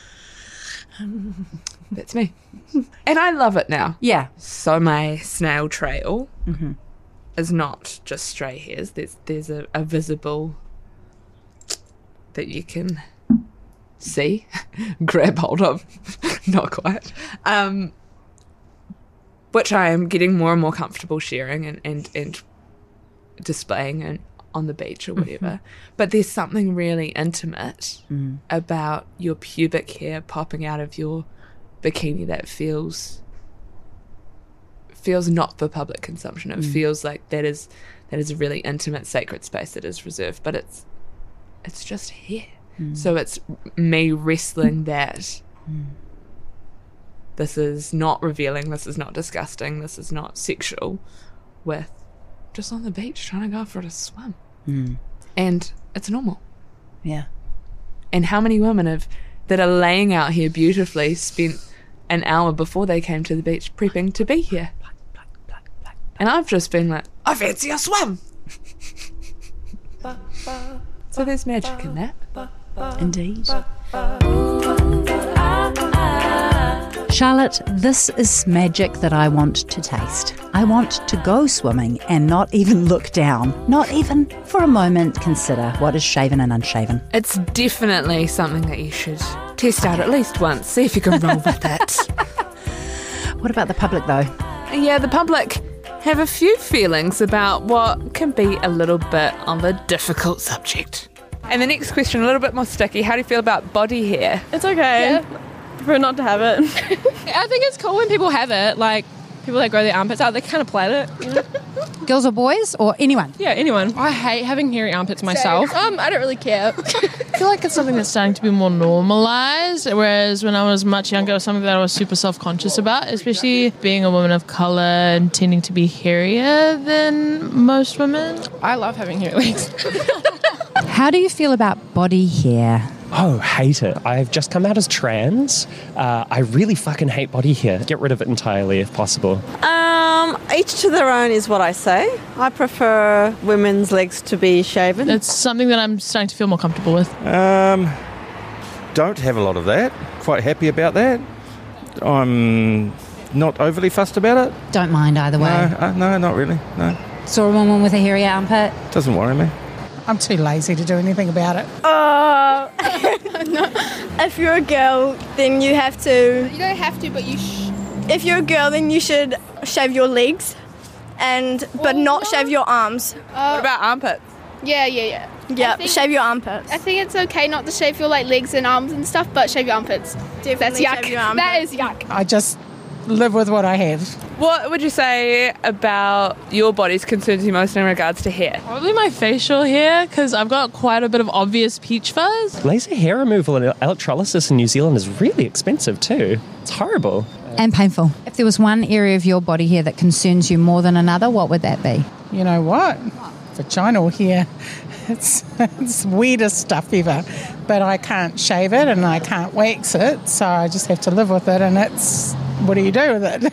That's me, and I love it now. Yeah. So my snail trail Mm-hmm. is not just stray hairs. There's there's a, a visible that you can see, grab hold of, not quite. Um, which I am getting more and more comfortable sharing and, and, and displaying and on the beach or whatever. Mhm. But there's something really intimate Mm. about your pubic hair popping out of your bikini that feels feels not for public consumption. It Mm. feels like that is that is a really intimate, sacred space that is reserved, but it's it's just hair. Mm. So it's me wrestling that. Mm. This is not revealing, this is not disgusting, this is not sexual, with just on the beach trying to go for a swim. Mm. And it's normal. Yeah. And how many women have that are laying out here beautifully spent an hour before they came to the beach prepping to be here? And I've just been like, I fancy a swim. So there's magic in that. Indeed. Charlotte, this is magic that I want to taste. I want to go swimming and not even look down, not even for a moment consider what is shaven and unshaven. It's definitely something that you should test out at least once, see if you can roll with it. What about the public, though? Yeah, the public have a few feelings about what can be a little bit of a difficult subject. And the next question, a little bit more sticky. How do you feel about body hair? It's okay. Yeah. Prefer not to have it. I think it's cool when people have it. Like, people that grow their armpits out, they kind of plan it, you know? Girls or boys or anyone? Yeah, anyone. I hate having hairy armpits myself. Um, I don't really care. I feel like it's something that's starting to be more normalised, whereas when I was much younger, it was something that I was super self-conscious about, especially being a woman of colour and tending to be hairier than most women. I love having hairy legs. How do you feel about body hair? Oh, hate it. I've just come out as trans. Uh, I really fucking hate body hair. Get rid of it entirely if possible. Um, each to their own is what I say. I prefer women's legs to be shaven. It's something that I'm starting to feel more comfortable with. Um, don't have a lot of that. Quite happy about that. I'm not overly fussed about it. Don't mind either way. No, uh, no, not really. No. Saw a woman with a hairy armpit? Doesn't worry me. I'm too lazy to do anything about it. Uh, no. If you're a girl, then you have to... You don't have to, but you sh- If you're a girl, then you should shave your legs, and but Oh, not no. shave your arms. Uh, What about armpits? Yeah, yeah, yeah. Yeah, I think- shave your armpits. I think it's okay not to shave your like legs and arms and stuff, but shave your armpits. Definitely That's yuck. shave your armpits. That is yuck. I just live with what I have. What would you say about your body's concerns you most in regards to hair? Probably my facial hair, because I've got quite a bit of obvious peach fuzz. Laser hair removal and electrolysis in New Zealand is really expensive too. It's horrible. And painful. If there was one area of your body hair that concerns you more than another, what would that be? You know what? Vaginal hair. It's, it's the weirdest stuff ever. But I can't shave it and I can't wax it, so I just have to live with it, and it's... What do you do with it?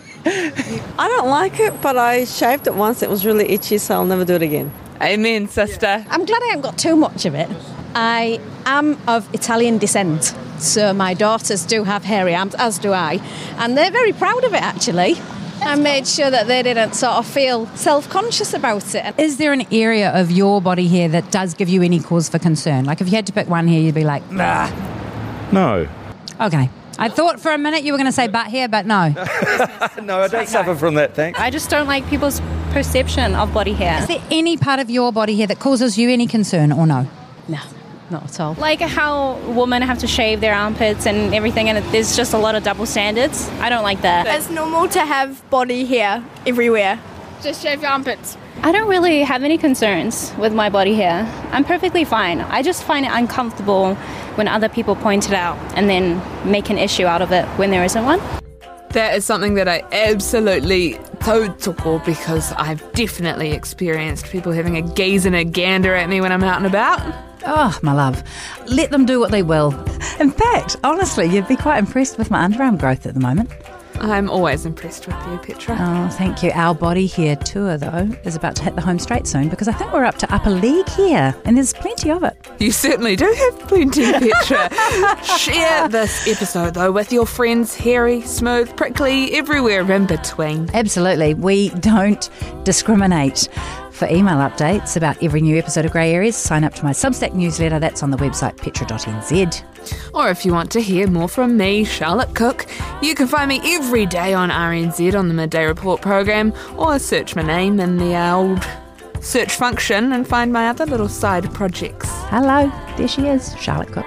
I don't like it, but I shaved it once. It was really itchy, so I'll never do it again. Amen, sister. I'm glad I haven't got too much of it. I am of Italian descent, so my daughters do have hairy arms, as do I, and they're very proud of it, actually. I made sure that they didn't sort of feel self-conscious about it. Is there an area of your body hair that does give you any cause for concern? Like if you had to pick one hair, you'd be like, nah. No. Okay. I thought for a minute you were going to say butt hair, but no. No, I don't suffer from that, thanks. I just don't like people's perception of body hair. Is there any part of your body hair that causes you any concern or no? No, not at all. Like how women have to shave their armpits and everything, and there's just a lot of double standards. I don't like that. It's normal to have body hair everywhere. Just shave your armpits. I don't really have any concerns with my body hair. I'm perfectly fine. I just find it uncomfortable when other people point it out and then make an issue out of it when there isn't one. That is something that I absolutely total because I've definitely experienced people having a gaze and a gander at me when I'm out and about. Oh, my love. Let them do what they will. In fact, honestly, you'd be quite impressed with my underarm growth at the moment. I'm always impressed with you, Petra. Oh, thank you. Our body hair tour, though, is about to hit the home straight soon because I think we're up to upper league here and there's plenty of it. You certainly do have plenty, Petra. Share this episode, though, with your friends, hairy, smooth, prickly, everywhere in between. Absolutely. We don't discriminate. For email updates about every new episode of Grey Areas, sign up to my Substack newsletter. That's on the website petra dot n z. Or if you want to hear more from me, Charlotte Cook, you can find me every day on R N Z on the Midday Report program, or search my name in the old search function and find my other little side projects. Hello, there she is, Charlotte Cook.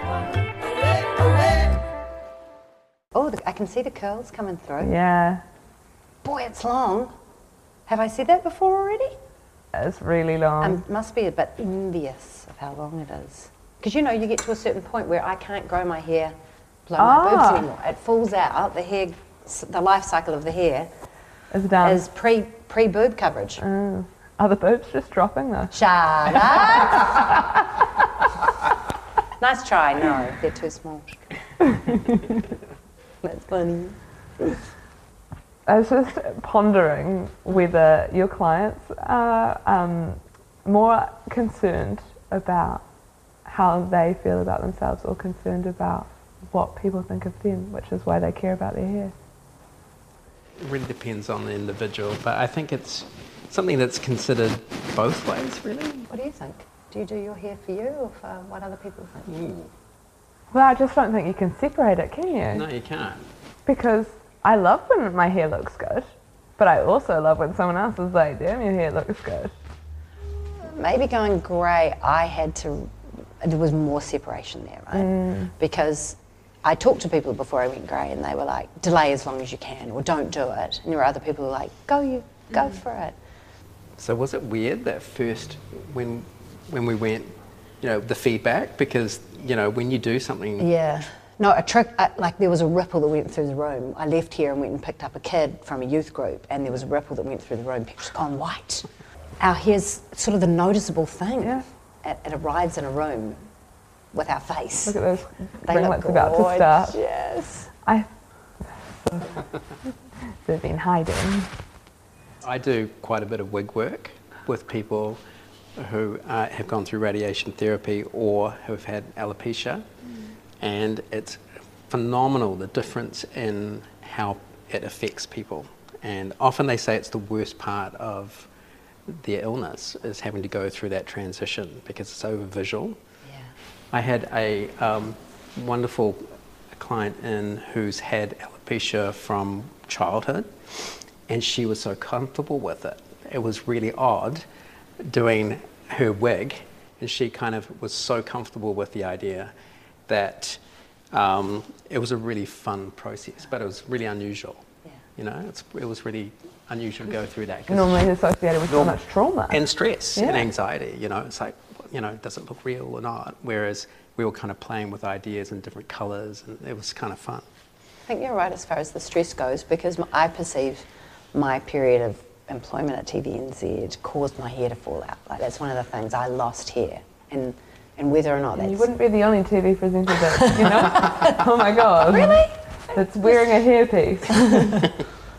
Oh, I can see the curls coming through. Yeah. Boy, it's long. Have I said that before already? It's really long. I must be a bit envious of how long it is. Because, you know, you get to a certain point where I can't grow my hair below my Ah. boobs anymore. It falls out. The hair, the life cycle of the hair Is done. is pre, pre-boob coverage. Oh. Are the boobs just dropping, though? Shut up! Nice try. No, they're too small. That's funny. I was just pondering whether your clients are um, more concerned about how they feel about themselves or concerned about what people think of them, which is why they care about their hair. It really depends on the individual, but I think it's something that's considered both ways, really. What do you think? Do you do your hair for you or for what other people think? Well, I just don't think you can separate it, can you? No, you can't. Because I love when my hair looks good, but I also love when someone else is like, damn, your hair looks good. Maybe going grey, I had to, there was more separation there, right? Mm. Because I talked to people before I went grey and they were like, delay as long as you can, or don't do it. And there were other people who were like, go you, go mm. for it. So was it weird that first, when when we went, you know, the feedback? Because, you know, when you do something... Yeah. No, a trick, uh, like there was a ripple that went through the room. I left here and went and picked up a kid from a youth group, and there was a ripple that went through the room. People just gone white. Our hair's sort of the noticeable thing. Yeah. It, it arrives in a room with our face. Look at those They ringlets look about to start. Yes. I... They've been hiding. I do quite a bit of wig work with people who uh, have gone through radiation therapy or who have had alopecia, mm. and it's phenomenal the difference in how it affects people. And often they say it's the worst part of their illness is having to go through that transition because it's over visual. Yeah. I had a um, wonderful client in who's had alopecia from childhood, and she was so comfortable with it. It was really odd doing her wig, and she kind of was so comfortable with the idea that um, it was a really fun process, but it was really unusual. Yeah. You know, it's, it was really unusual to go through that. 'Cause Normally associated with so norm- much trauma. And stress Yeah. and anxiety, you know, it's like, you know, does it look real or not? Whereas we were kind of playing with ideas and different colours, and it was kind of fun. I think you're right as far as the stress goes, because I perceive my period of employment at T V N Z caused my hair to fall out. Like that's one of the things, I lost hair, and and whether or not And that's... you wouldn't be the only T V presenter that, you know, oh my god. Really? That's wearing a hairpiece.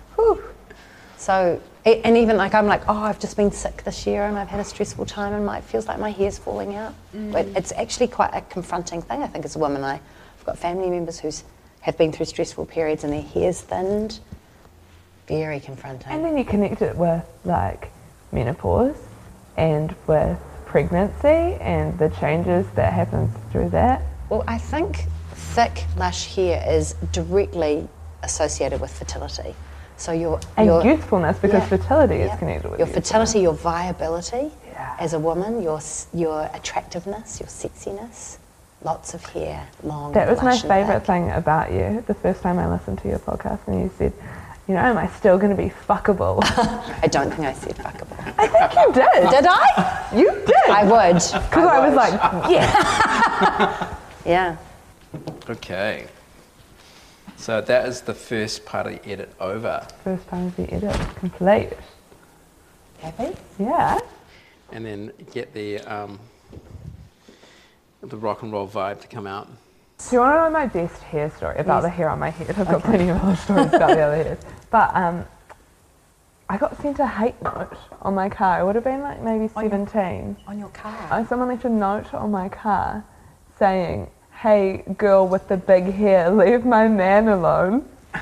So, and even like I'm like, oh, I've just been sick this year and I've had a stressful time and my, it feels like my hair's falling out. Mm. But it's actually quite a confronting thing, I think, as a woman. I, I've got family members who have been through stressful periods and their hair's thinned. Very confronting. And then you connect it with like menopause and with pregnancy and the changes that happens through that. Well, I think thick, lush hair is directly associated with fertility. So your And your, youthfulness, because yeah, fertility yeah. is connected with your youthfulness. fertility, your viability Yeah. as a woman, your your attractiveness, your sexiness, lots of hair, long. That was my lush and favourite thick. thing about you, the first time I listened to your podcast, and you said, you know, am I still going to be fuckable? I don't think I said fuckable. I think you did. Did I? You did. I would. Because I, I was like, yeah. Yeah. Okay. So that is the first part of the edit over. First time the edit complete. Happy? Yeah. And then get the um, the rock and roll vibe to come out. Do you want to know my best hair story about Yes. the hair on my head? I've got Okay. plenty of other stories about the other hairs. But um, I got sent a hate note on my car. It would have been like maybe seventeen. On your car? Uh, someone left a note on my car saying, hey, girl with the big hair, leave my man alone.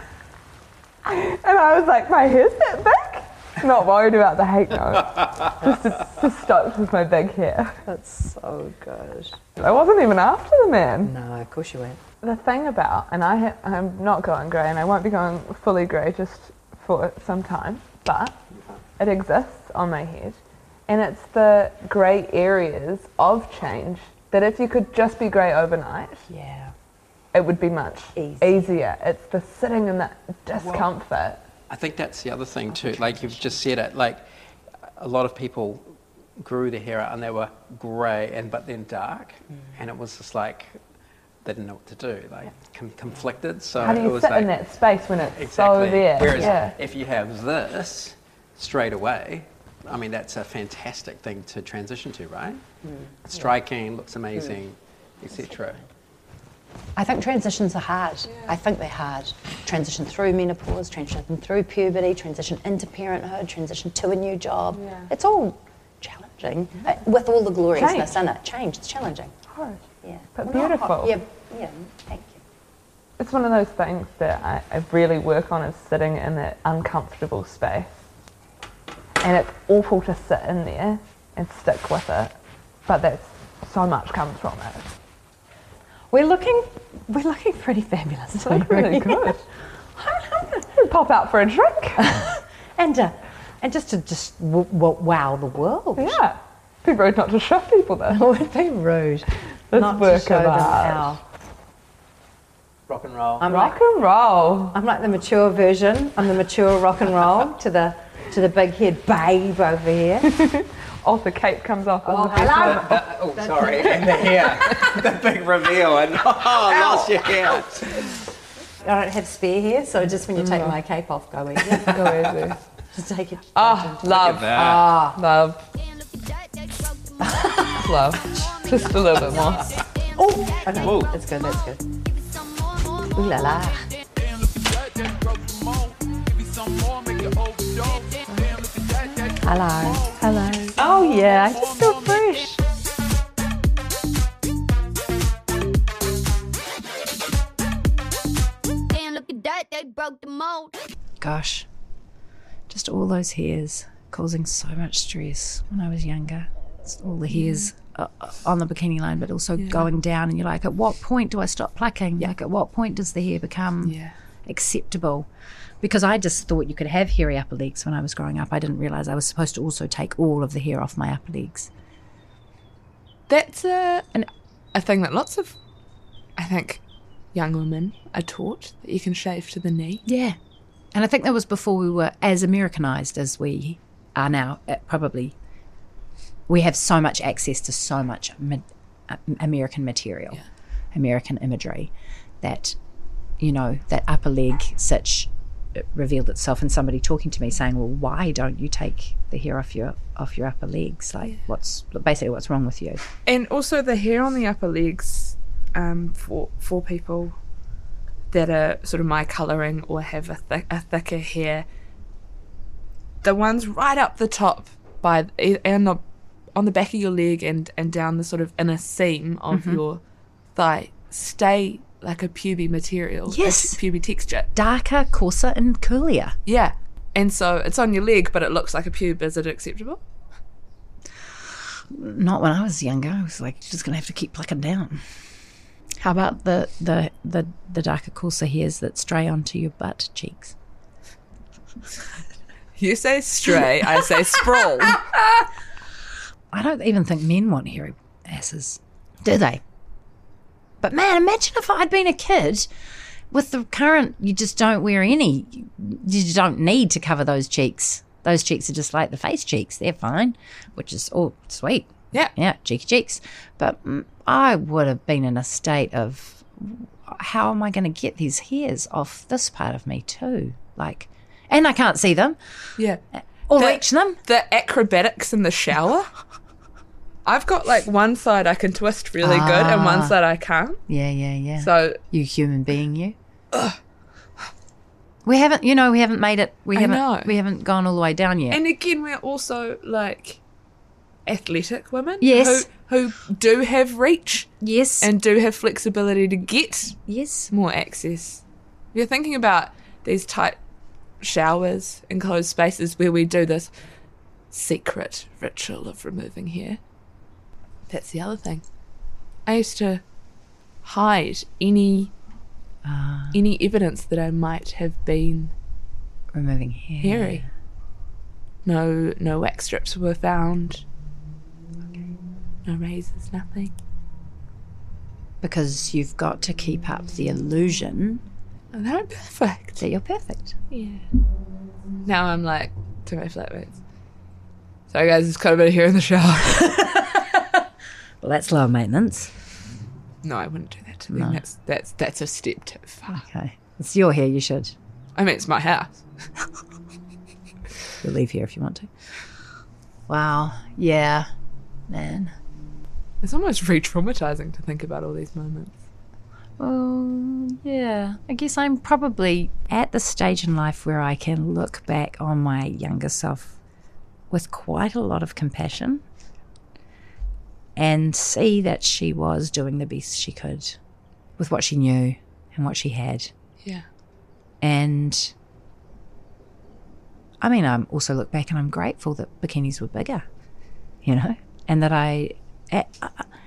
And I was like, my hair's that big? Not worried about the hate note. Just, just stoked with my big hair. That's so good. I wasn't even after the man. No, of course you weren't. The thing about, and I ha- I'm not going grey, and I won't be going fully grey just for some time, but it exists on my head, and it's the grey areas of change that if you could just be grey overnight, yeah, it would be much Easy. easier. It's the sitting in that discomfort. I think that's the other thing too. Like you've just said it. Like a lot of people grew their hair out and they were grey and but then dark, mm. and it was just like they didn't know what to do. Like com- conflicted. So How do you it was sit like, in that space when it's exactly. so there? Whereas yeah. if you have this straight away, I mean that's a fantastic thing to transition to, right? Mm. Striking, looks amazing, mm. et cetera. I think transitions are hard. Yeah. I think they're hard. Transition through menopause, transition through puberty, transition into parenthood, transition to a new job. Yeah. It's all challenging, mm-hmm. uh, with all the gloriousness Change. in it. Change, it's challenging. Hard. Yeah. But well, beautiful. Hard. Yeah, yeah, thank you. It's one of those things that I, I really work on, is sitting in that uncomfortable space. And it's awful to sit in there and stick with it, but that's so much comes from it. We're looking, we're looking pretty fabulous. It's like really good. could pop out for a drink. and uh, and just to just w- w- wow the world. Yeah. It'd be rude not to show people though. It would be rude Let's not work to show it them out. how. Rock and roll. I'm Rock like, and roll. I'm like the mature version. I'm the mature rock and roll to the to the big head babe over here. Oh, the cape comes off. Oh, on the face hello. of it. Uh, oh, sorry. And the hair. The big reveal. And oh, I lost your hair. I don't have spare hair, so just when you take my cape off, go easy. Go easy. Just take it. Ah, love. Ah, Love. Love. Just a little bit more. Oh, okay. Whoa. That's good, that's good. Ooh la la. Hello. Hello. Oh yeah, I just feel fresh. Damn, look at that, they broke the mold. Gosh, just all those hairs causing so much stress when I was younger. It's all the hairs uh, on the bikini line, but also Yeah. going down, and you're like, at what point do I stop plucking? Like, at what point does the hair become Yeah. acceptable? Because I just thought you could have hairy upper legs when I was growing up. I didn't realise I was supposed to also take all of the hair off my upper legs. That's a, an, a thing that lots of, I think, young women are taught, that you can shave to the knee. Yeah. And I think that was before we were as Americanised as we are now. Uh, probably we have so much access to so much ma- uh, American material, Yeah. American imagery, that, you know, that upper leg sitch revealed itself in somebody talking to me saying, well, why don't you take the hair off your off your upper legs? Like, yeah. what's basically what's wrong with you? And also the hair on the upper legs, um, for for people that are sort of my colouring or have a, th- a thicker hair, the ones right up the top by and the, on the back of your leg and, and down the sort of inner seam of Mhm. your thigh stay like a puby material. Yes. A puby texture. Darker, coarser and curlier. Yeah. And so it's on your leg, but it looks like a pube. Is it acceptable? Not when I was younger. I was like, just going to have to keep plucking down. How about the, the, the, the darker, coarser hairs that stray onto your butt cheeks? You say stray, I say sprawl. I don't even think men want hairy asses, do they? But man, imagine if I'd been a kid with the current, you just don't wear any, you don't need to cover those cheeks. Those cheeks are just like the face cheeks. They're fine, which is, oh, sweet. Yeah. Yeah, cheeky cheeks. But mm, I would have been in a state of, how am I going to get these hairs off this part of me too? Like, and I can't see them. Yeah. Or the, reach them. The acrobatics in the shower. I've got like one side I can twist really Ah. good and one side I can't. Yeah, yeah, yeah. So you human being, you. Ugh. We haven't, you know, we haven't made it. We I haven't. know. We haven't gone all the way down yet. And again, we're also like athletic women. Yes. Who, who do have reach. Yes. And do have flexibility to get yes more access. You're thinking about these tight showers, enclosed spaces where we do this secret ritual of removing hair. That's the other thing. I used to hide any uh, any evidence that I might have been removing hair. hairy. No, no wax strips were found. No razors, nothing. Because you've got to keep up the illusion Oh, that I'm perfect. that you're perfect. Yeah. Now I'm like to my flatmates. Sorry guys, there's quite a bit of hair in the shower. Well, that's low maintenance. No, I wouldn't do that to them. No. That's that's that's a step too far. Okay, it's your hair. You should. I mean, it's my house. You'll leave here if you want to. Wow. Yeah, man. It's almost re-traumatizing to think about all these moments. Oh, yeah. I guess I'm probably at the stage in life where I can look back on my younger self with quite a lot of compassion and see that she was doing the best she could with what she knew and what she had. Yeah. And I mean, I also look back and I'm grateful that bikinis were bigger, you know, and that I, uh,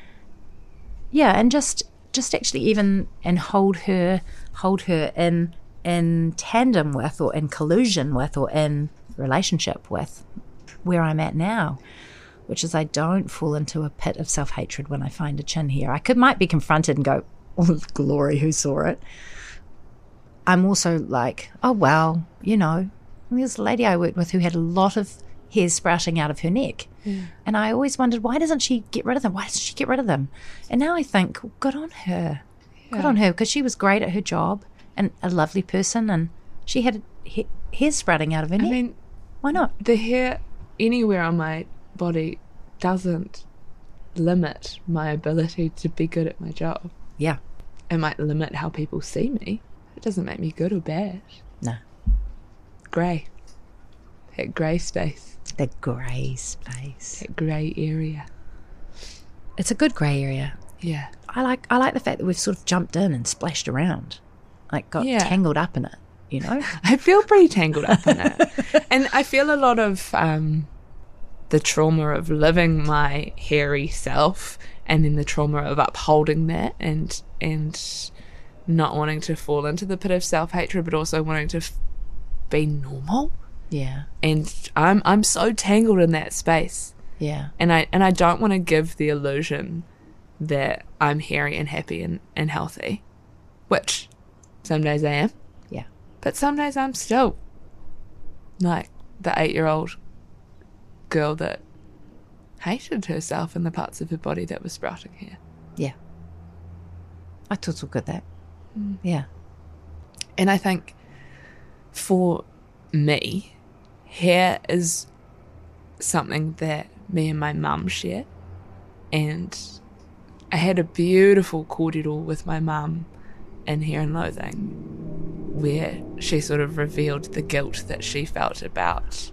yeah, and just just actually even and hold her, hold her in in tandem with or in collusion with or in relationship with where I'm at now, which is I don't fall into a pit of self-hatred when I find a chin hair. I could might be confronted and go, oh, glory, who saw it? I'm also like, oh, well, you know, there's a lady I worked with who had a lot of hairs sprouting out of her neck. Yeah. And I always wondered, why doesn't she get rid of them? Why doesn't she get rid of them? And now I think, well, good on her. Good Yeah. on her, because she was great at her job and a lovely person, and she had ha- hair sprouting out of her neck. I mean, why not? The hair anywhere on my body doesn't limit my ability to be good at my job. Yeah. It might limit how people see me. It doesn't make me good or bad. No. Grey. That grey space. The grey space. That grey area. It's a good grey area. Yeah. I like I like the fact that we've sort of jumped in and splashed around, like got Yeah. tangled up in it, you know? I feel pretty tangled up in it. And I feel a lot of um, the trauma of living my hairy self, and then the trauma of upholding that and and not wanting to fall into the pit of self-hatred, but also wanting to f- be normal. Yeah. And I'm I'm so tangled in that space. Yeah. And I and I don't want to give the illusion that I'm hairy and happy and, and healthy, which some days I am. Yeah. But some days I'm still like the eight-year-old girl that hated herself in the parts of her body that were sprouting hair. Yeah. I totally get that. Mm. Yeah. And I think for me, hair is something that me and my mum share. And I had a beautiful kōrero with my mum in Hair and Loathing, where she sort of revealed the guilt that she felt about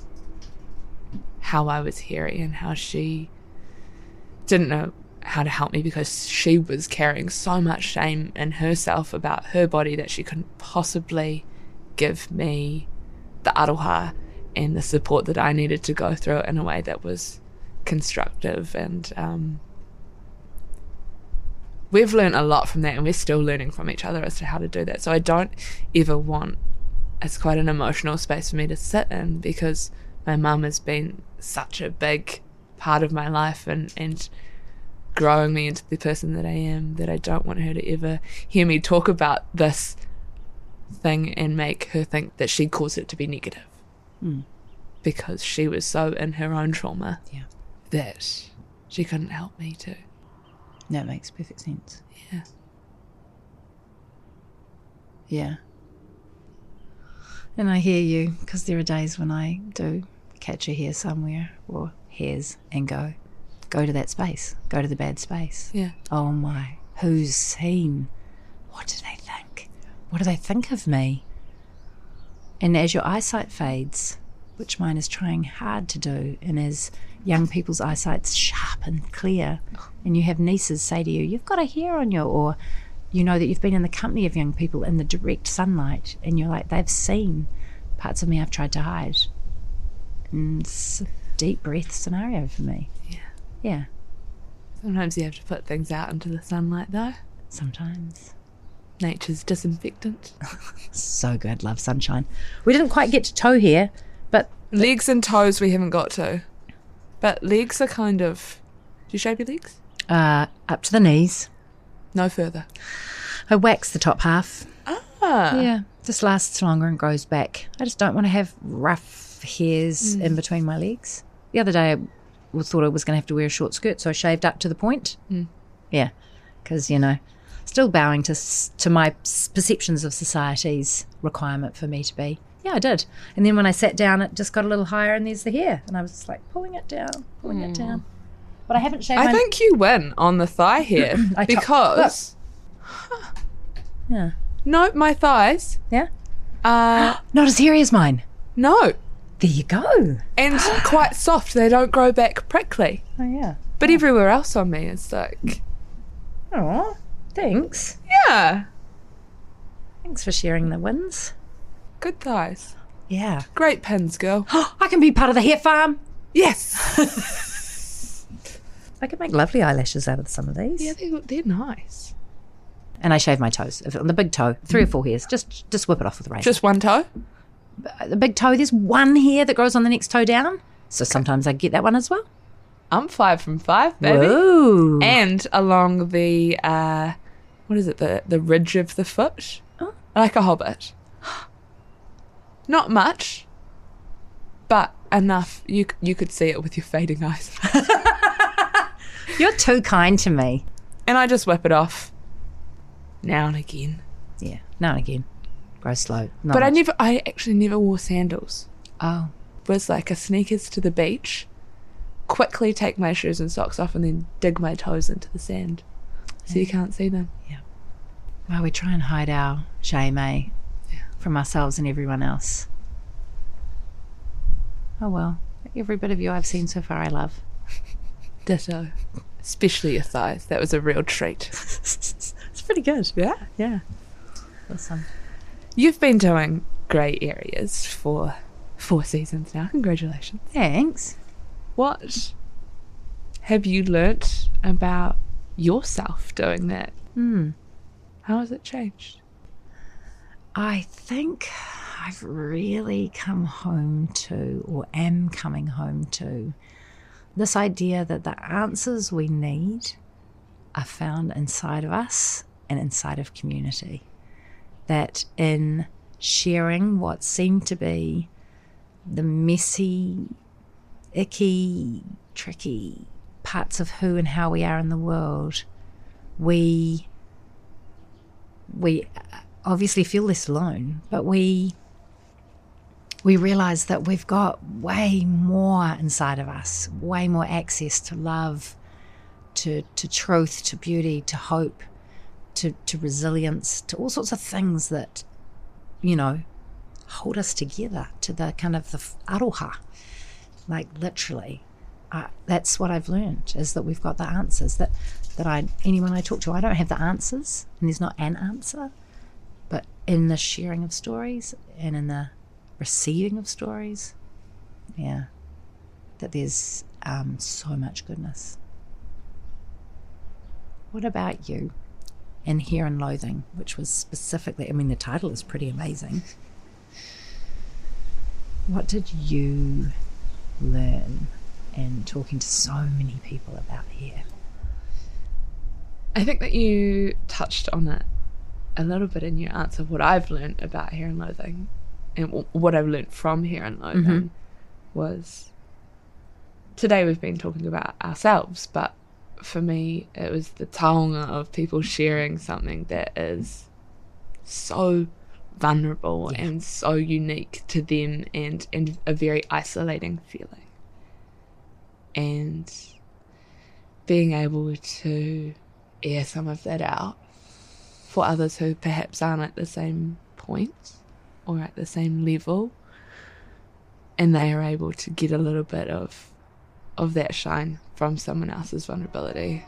how I was hairy and how she didn't know how to help me because she was carrying so much shame in herself about her body that she couldn't possibly give me the aroha and the support that I needed to go through it in a way that was constructive. And um, we've learned a lot from that, and we're still learning from each other as to how to do that. So I don't ever want, it's quite an emotional space for me to sit in, because my mum has been such a big part of my life and, and growing me into the person that I am, that I don't want her to ever hear me talk about this thing and make her think that she caused it to be negative. Mm. Because she was so in her own trauma Yeah. that she couldn't help me to. That makes perfect sense. Yeah. Yeah. And I hear you, because there are days when I do catch a hair somewhere or hairs and go, go to that space, go to the bad space. Yeah. Oh my, who's seen? What do they think? What do they think of me? And as your eyesight fades, which mine is trying hard to do, and as young people's eyesight's sharp and clear, and you have nieces say to you, you've got a hair on you, or you know that you've been in the company of young people in the direct sunlight, and you're like, they've seen parts of me I've tried to hide. And it's a deep breath scenario for me. Yeah. Yeah. Sometimes you have to put things out into the sunlight, though. Sometimes. Nature's disinfectant. So good, love sunshine. We didn't quite get to toe hair, but... Legs and toes we haven't got to. But legs are kind of... Do you shave your legs? Uh, up to the knees. No further. I wax the top half. Ah. Yeah, just lasts longer and grows back. I just don't want to have rough hairs Mm. in between my legs. The other day I thought I was going to have to wear a short skirt, so I shaved up to the point. Mm. Yeah, because, you know, still bowing to s- to my s- perceptions of society's requirement for me to be. Yeah, I did. And then when I sat down, it just got a little higher, and there's the hair. And I was just like, pulling it down, pulling it down. But I haven't shaved I my... think you win on the thigh hair I to- because... Yeah. No, my thighs... Yeah? Uh, Not as hairy as mine. No. There you go. And quite soft. They don't grow back prickly. Oh, yeah. But everywhere else on me is like... Oh, thanks. Yeah. Thanks for sharing the wins. Good thighs. Yeah. Great pins, girl. I can be part of the hair farm. Yes. I could make lovely eyelashes out of some of these. Yeah, they're, they're nice. And I shave my toes. If on the big toe, three or four hairs, just just whip it off with a razor. Just one toe? The big toe, there's one hair that grows on the next toe down. So sometimes I get that one as well. I'm five from five, baby. Whoa. And along the, uh, what is it, the, the ridge of the foot? Oh. Like a hobbit. Not much, but enough. You you could see it with your fading eyes. You're too kind to me. And I just whip it off now and again. Yeah, now and again. Grow slow. Not but I much. never, I actually never wore sandals. Oh. It was like a sneakers to the beach, quickly take my shoes and socks off and then dig my toes into the sand so yeah. you can't see them. Yeah. Well, we try and hide our shame, eh? Yeah. From ourselves and everyone else. Oh well, every bit of you I've seen so far I love. Ditto. Especially your thighs. That was a real treat. It's pretty good. Yeah? Yeah. Awesome. You've been doing Grey Areas for four seasons now. Congratulations. Thanks. What have you learnt about yourself doing that? Hmm. How has it changed? I think I've really come home to, or am coming home to, this idea that the answers we need are found inside of us and inside of community. That in sharing what seemed to be the messy, icky, tricky parts of who and how we are in the world, we we obviously feel less alone, but we we realize that we've got way more inside of us, way more access to love, to to truth, to beauty, to hope, to, to resilience, to all sorts of things that, you know, hold us together, to the kind of the aroha, like literally. Uh, that's what I've learned, is that we've got the answers, that, that I anyone I talk to, I don't have the answers, and there's not an answer, but in the sharing of stories and in the receiving of stories, yeah, that there's um, so much goodness. What about you? And Here in Loathing, which was specifically, I mean, the title is pretty amazing. What did you learn in talking to so many people about here? I think that you touched on it a little bit in your answer. What I've learned about Here in Loathing, and w- what I've learned from Here in Loathing, Mm-hmm. was, today we've been talking about ourselves, but for me it was the taonga of people sharing something that is so vulnerable yeah. and so unique to them, and, and a very isolating feeling. And being able to air some of that out for others who perhaps aren't at the same point or at the same level, and they are able to get a little bit of of that shine from someone else's vulnerability.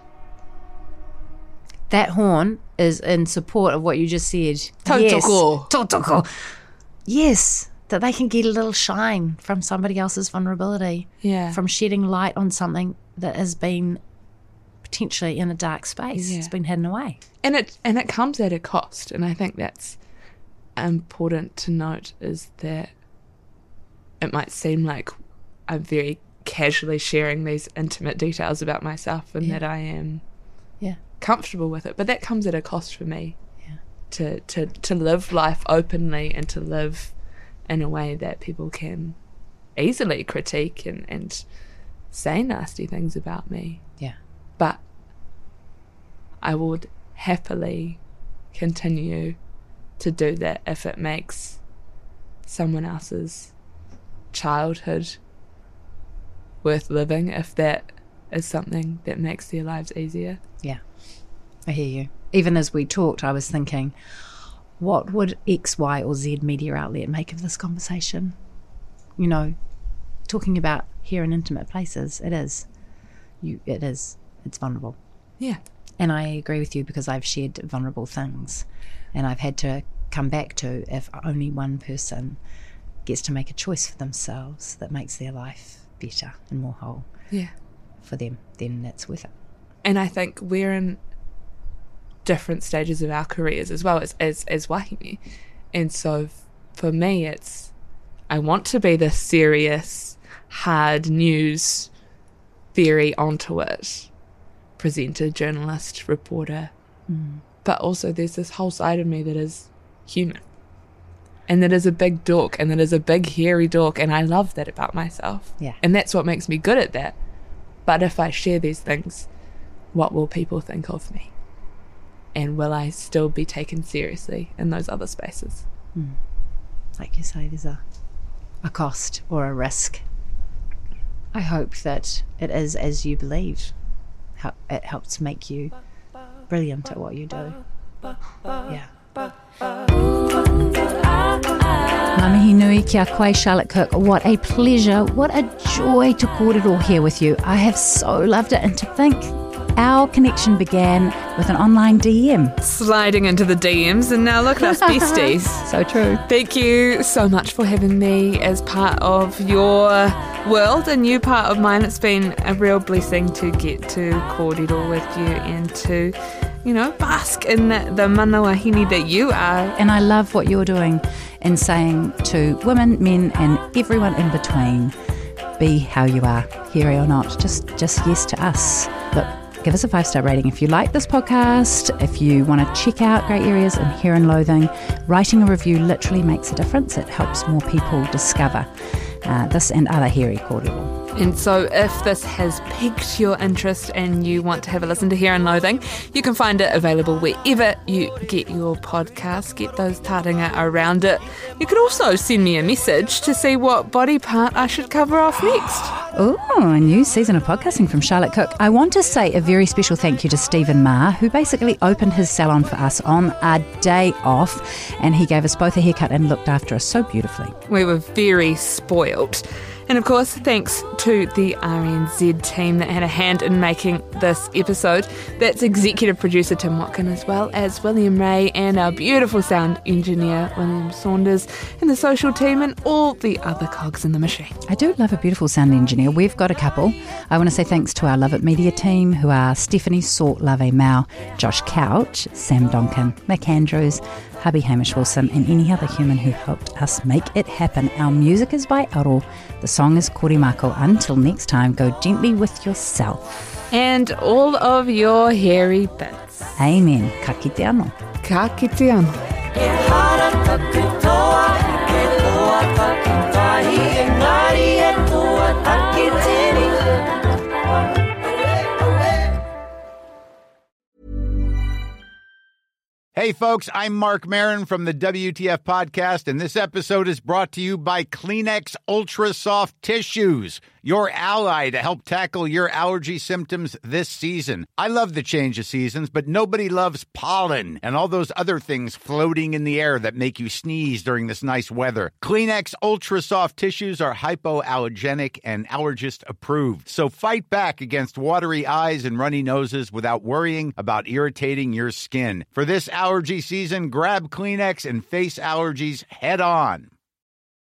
That horn is in support of what you just said. Tautoko. Yes. Tautoko. Yes, that they can get a little shine from somebody else's vulnerability. Yeah. From shedding light on something that has been potentially in a dark space. Yeah. It's been hidden away. And it and it comes at a cost, and I think that's important to note, is that it might seem like I'm very casually sharing these intimate details about myself, and yeah. that I am yeah. comfortable with it, but that comes at a cost for me. Yeah. To, to, to live life openly and to live in a way that people can easily critique and, and say nasty things about me. Yeah. But I would happily continue to do that if it makes someone else's childhood worth living, if that is something that makes their lives easier. Yeah, I hear you. Even as we talked, I was thinking, what would X, Y, or Z media outlet make of this conversation? You know, talking about here in intimate places, it is. You, it is. It's vulnerable. Yeah. And I agree with you, because I've shared vulnerable things, and I've had to come back to, if only one person gets to make a choice for themselves that makes their life better and more whole yeah. for them, then that's worth it. And I think we're in different stages of our careers as well as, as, as wahine. And so f- for me, it's, I want to be this serious, hard news, very onto it, presenter, journalist, reporter. Mm. But also there's this whole side of me that is human. And that is a big dork, and that is a big hairy dork, and I love that about myself. Yeah. And that's what makes me good at that. But if I share these things, what will people think of me? And will I still be taken seriously in those other spaces? Mm. Like you say, there's a, a cost or a risk. I hope that it is as you believe. How it helps make you brilliant at what you do. Yeah. Ngā mihi nui kia koe, Charlotte Kirk. What a pleasure, what a joy to kōrero here with you. I have so loved it, and to think our connection began with an online D M. Sliding into the D Ms, and now look at us besties. So true. Thank you so much for having me as part of your world and you part of mine. It's been a real blessing to get to kōrero with you and to, you know, bask in the, the mana wahine that you are. And I love what you're doing in saying to women, men, and everyone in between, be how you are, hairy or not. Just, just yes to us. Look, give us a five-star rating if you like this podcast. If you want to check out great areas in Hair and Loathing, writing a review literally makes a difference. It helps more people discover uh, this and other hairy kōrero. And so if this has piqued your interest and you want to have a listen to Hair and Loathing, you can find it available wherever you get your podcasts. Get those taringa around it. You could also send me a message to see what body part I should cover off next. Oh, a new season of podcasting from Charlotte Cook. I want to say a very special thank you to Stephen Ma, who basically opened his salon for us on our day off, and he gave us both a haircut and looked after us so beautifully. We were very spoiled. And of course, thanks to the R N Z team that had a hand in making this episode. That's executive producer Tim Watkin, as well as William Ray and our beautiful sound engineer William Saunders, and the social team and all the other cogs in the machine. I do love a beautiful sound engineer. We've got a couple. I want to say thanks to our Love It Media team, who are Stephanie Sort Lave Mao, Josh Couch, Sam Donkin, Mick Andrews, hubby Hamish Wilson, and any other human who helped us make it happen. Our music is by Aro. The song is Korimako. Until next time, go gently with yourself. And all of your hairy bits. Amen. Ka kite anō. Ka kite anō. Hey folks, I'm Mark Maron from the W T F Podcast, and this episode is brought to you by Kleenex Ultra Soft Tissues, your ally to help tackle your allergy symptoms this season. I love the change of seasons, but nobody loves pollen and all those other things floating in the air that make you sneeze during this nice weather. Kleenex Ultra Soft Tissues are hypoallergenic and allergist approved, so fight back against watery eyes and runny noses without worrying about irritating your skin. For this allergy season, grab Kleenex and face allergies head on.